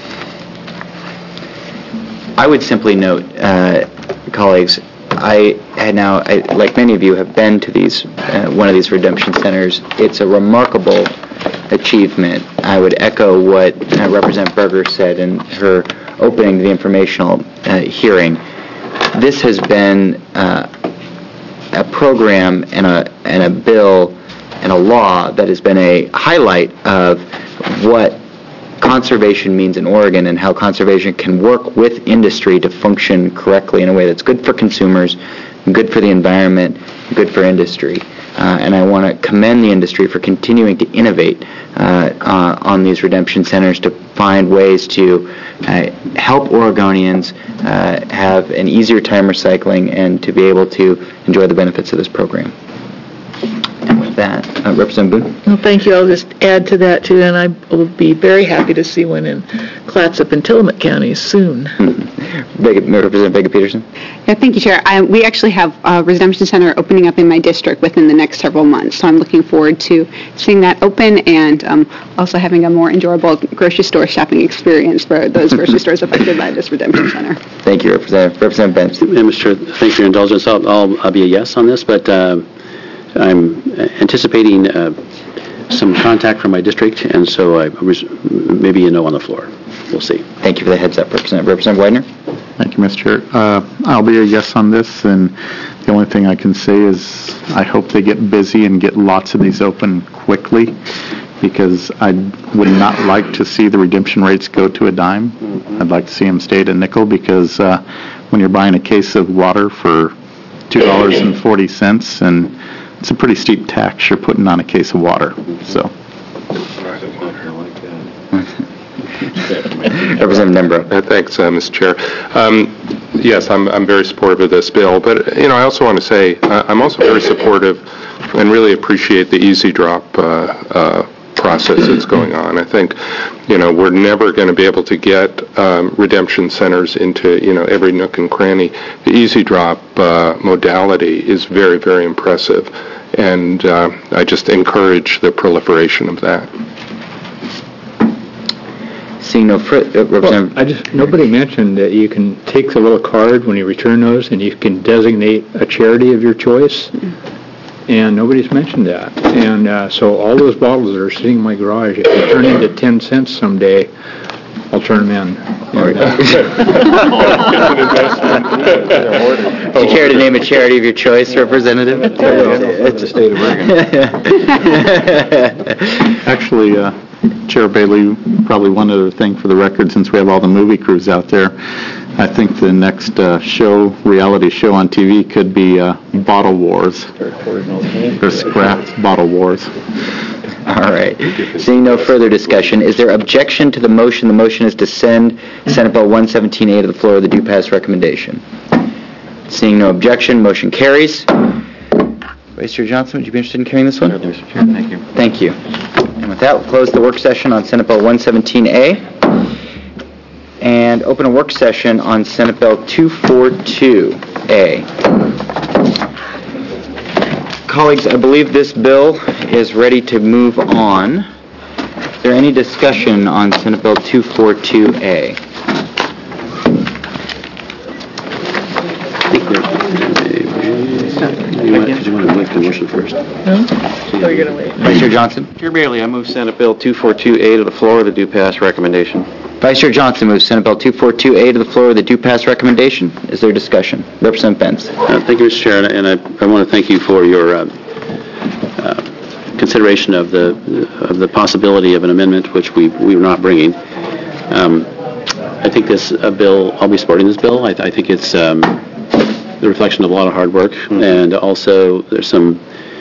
I would simply note, colleagues, like many of you, have been to these one of these redemption centers. It's a remarkable achievement. I would echo what Representative Berger said in her opening the informational hearing. This has been a program and a bill and a law that has been a highlight of what conservation means in Oregon and how conservation can work with industry to function correctly in a way that's good for consumers, good for the environment, good for industry. And I want to commend the industry for continuing to innovate on these redemption centers to find ways to help Oregonians have an easier time recycling and to be able to enjoy the benefits of this program. And with that, Representative Boone. Well, thank you. I'll just add to that, too, and I will be very happy to see one in Clatsop and Tillamook counties soon. Representative Baker-Peterson. Yeah, thank you, Chair. We actually have a redemption center opening up in my district within the next several months, so I'm looking forward to seeing that open and also having a more enjoyable grocery store shopping experience for those grocery stores affected by this redemption center. Thank you, Representative. Representative Benz. Mr. Chair, thanks for your indulgence. I'll be a yes on this, but I'm anticipating some contact from my district, and so I was maybe a no on the floor. We'll see. Thank you for the heads up, Representative Widener. Thank you, Mr. Chair. I'll be a yes on this, and the only thing I can say is I hope they get busy and get lots of these open quickly, because I would not like to see the redemption rates go to a dime. I'd like to see them stay at a nickel, because when you're buying a case of water for $2.40, and it's a pretty steep tax you're putting on a case of water. So. Representative Nembro. Thanks, Mr. Chair. Yes, I'm very supportive of this bill, but I also want to say I'm also very supportive and really appreciate the Easy Drop process that's going on. I think we're never going to be able to get redemption centers into every nook and cranny. The Easy Drop modality is very, very impressive, and I just encourage the proliferation of that. Seeing no Representative. Nobody mentioned that you can take the little card when you return those, and you can designate a charity of your choice. and nobody's mentioned that. And so all those bottles that are sitting in my garage, if they turn into 10 cents someday, I'll turn them in. Would you care to name a charity of your choice, Representative? The state of Oregon. Actually, Chair Bailey, probably one other thing for the record, since we have all the movie crews out there, I think the next reality show on TV could be Bottle Wars, or Scrap Bottle Wars. All right. Seeing no further discussion, is there objection to the motion? The motion is to send Senate Bill 117A to the floor with the due pass recommendation. Seeing no objection, motion carries. Vice Chair Johnson, would you be interested in carrying this one? Mr. Chair, thank you. Thank you. And with that, we'll close the work session on Senate Bill 117A and open a work session on Senate Bill 242A. Colleagues, I believe this bill is ready to move on. Is there any discussion on Senate Bill 242A? Did you want to make the motion first? Oh, you're going to wait. Vice Chair Johnson? Chair Bailey, I move Senate Bill 242A to the floor with a due pass recommendation. Vice Chair Johnson moves Senate Bill 242A to the floor with a due pass recommendation. Is there discussion? Representative Benz. Thank you, Mr. Chair, and I want to thank you for your consideration of the possibility of an amendment, which we were not bringing. I think this bill, I'll be supporting this bill. I think it's the reflection of a lot of hard work, and also there's some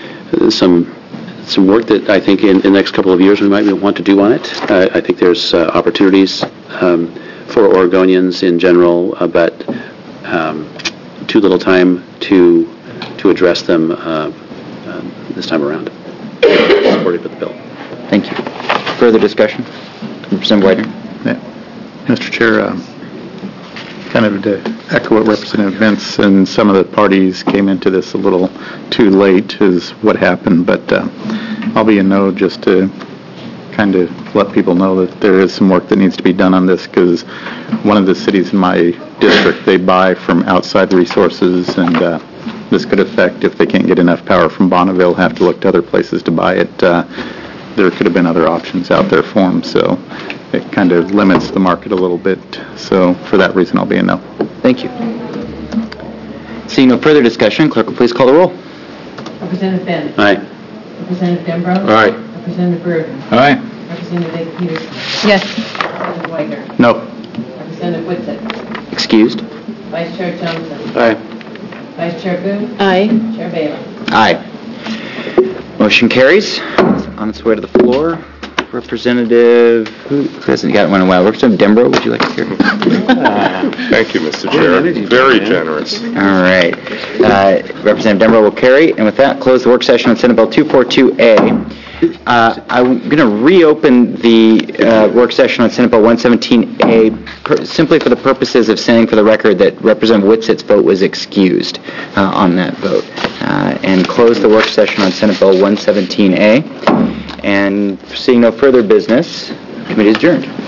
work that I think in the next couple of years we might want to do on it. I think there's opportunities for Oregonians in general, but too little time to address them this time around. Supported with the bill. Thank you. Further discussion? Representative Whitener. Yeah. Mr. Chair, kind of to echo what Representative Vince and some of the parties came into this a little too late is what happened, but I'll be a no just to kind of let people know that there is some work that needs to be done on this, because one of the cities in my district, they buy from outside resources, and this could affect, if they can't get enough power from Bonneville, have to look to other places to buy it. There could have been other options out there for them, so it kind of limits the market a little bit. So for that reason, I'll be a no. Thank you. Seeing no further discussion, clerk will please call the roll. Representative Benz. Aye. Representative Dembro. Aye. Representative Burton. Aye. Representative Baker Peterson. Yes. Representative Whitener. No. Representative Whitsitt. Excused? Vice Chair Johnson. Aye. Vice Chair Boone. Aye. Chair Bailey. Aye. Motion carries. It's on its way to the floor. Representative, who hasn't gotten one in a while? Representative Dembro, would you like to hear? Thank you, Mr. Chair. Very generous. All right. Representative Dembro will carry. And with that, close the work session on Senate Bill 242A. I'm going to reopen the work session on Senate Bill 117A simply for the purposes of saying for the record that Representative Whitsitt's vote was excused on that vote. And close the work session on Senate Bill 117A. And seeing no further business, the committee is adjourned.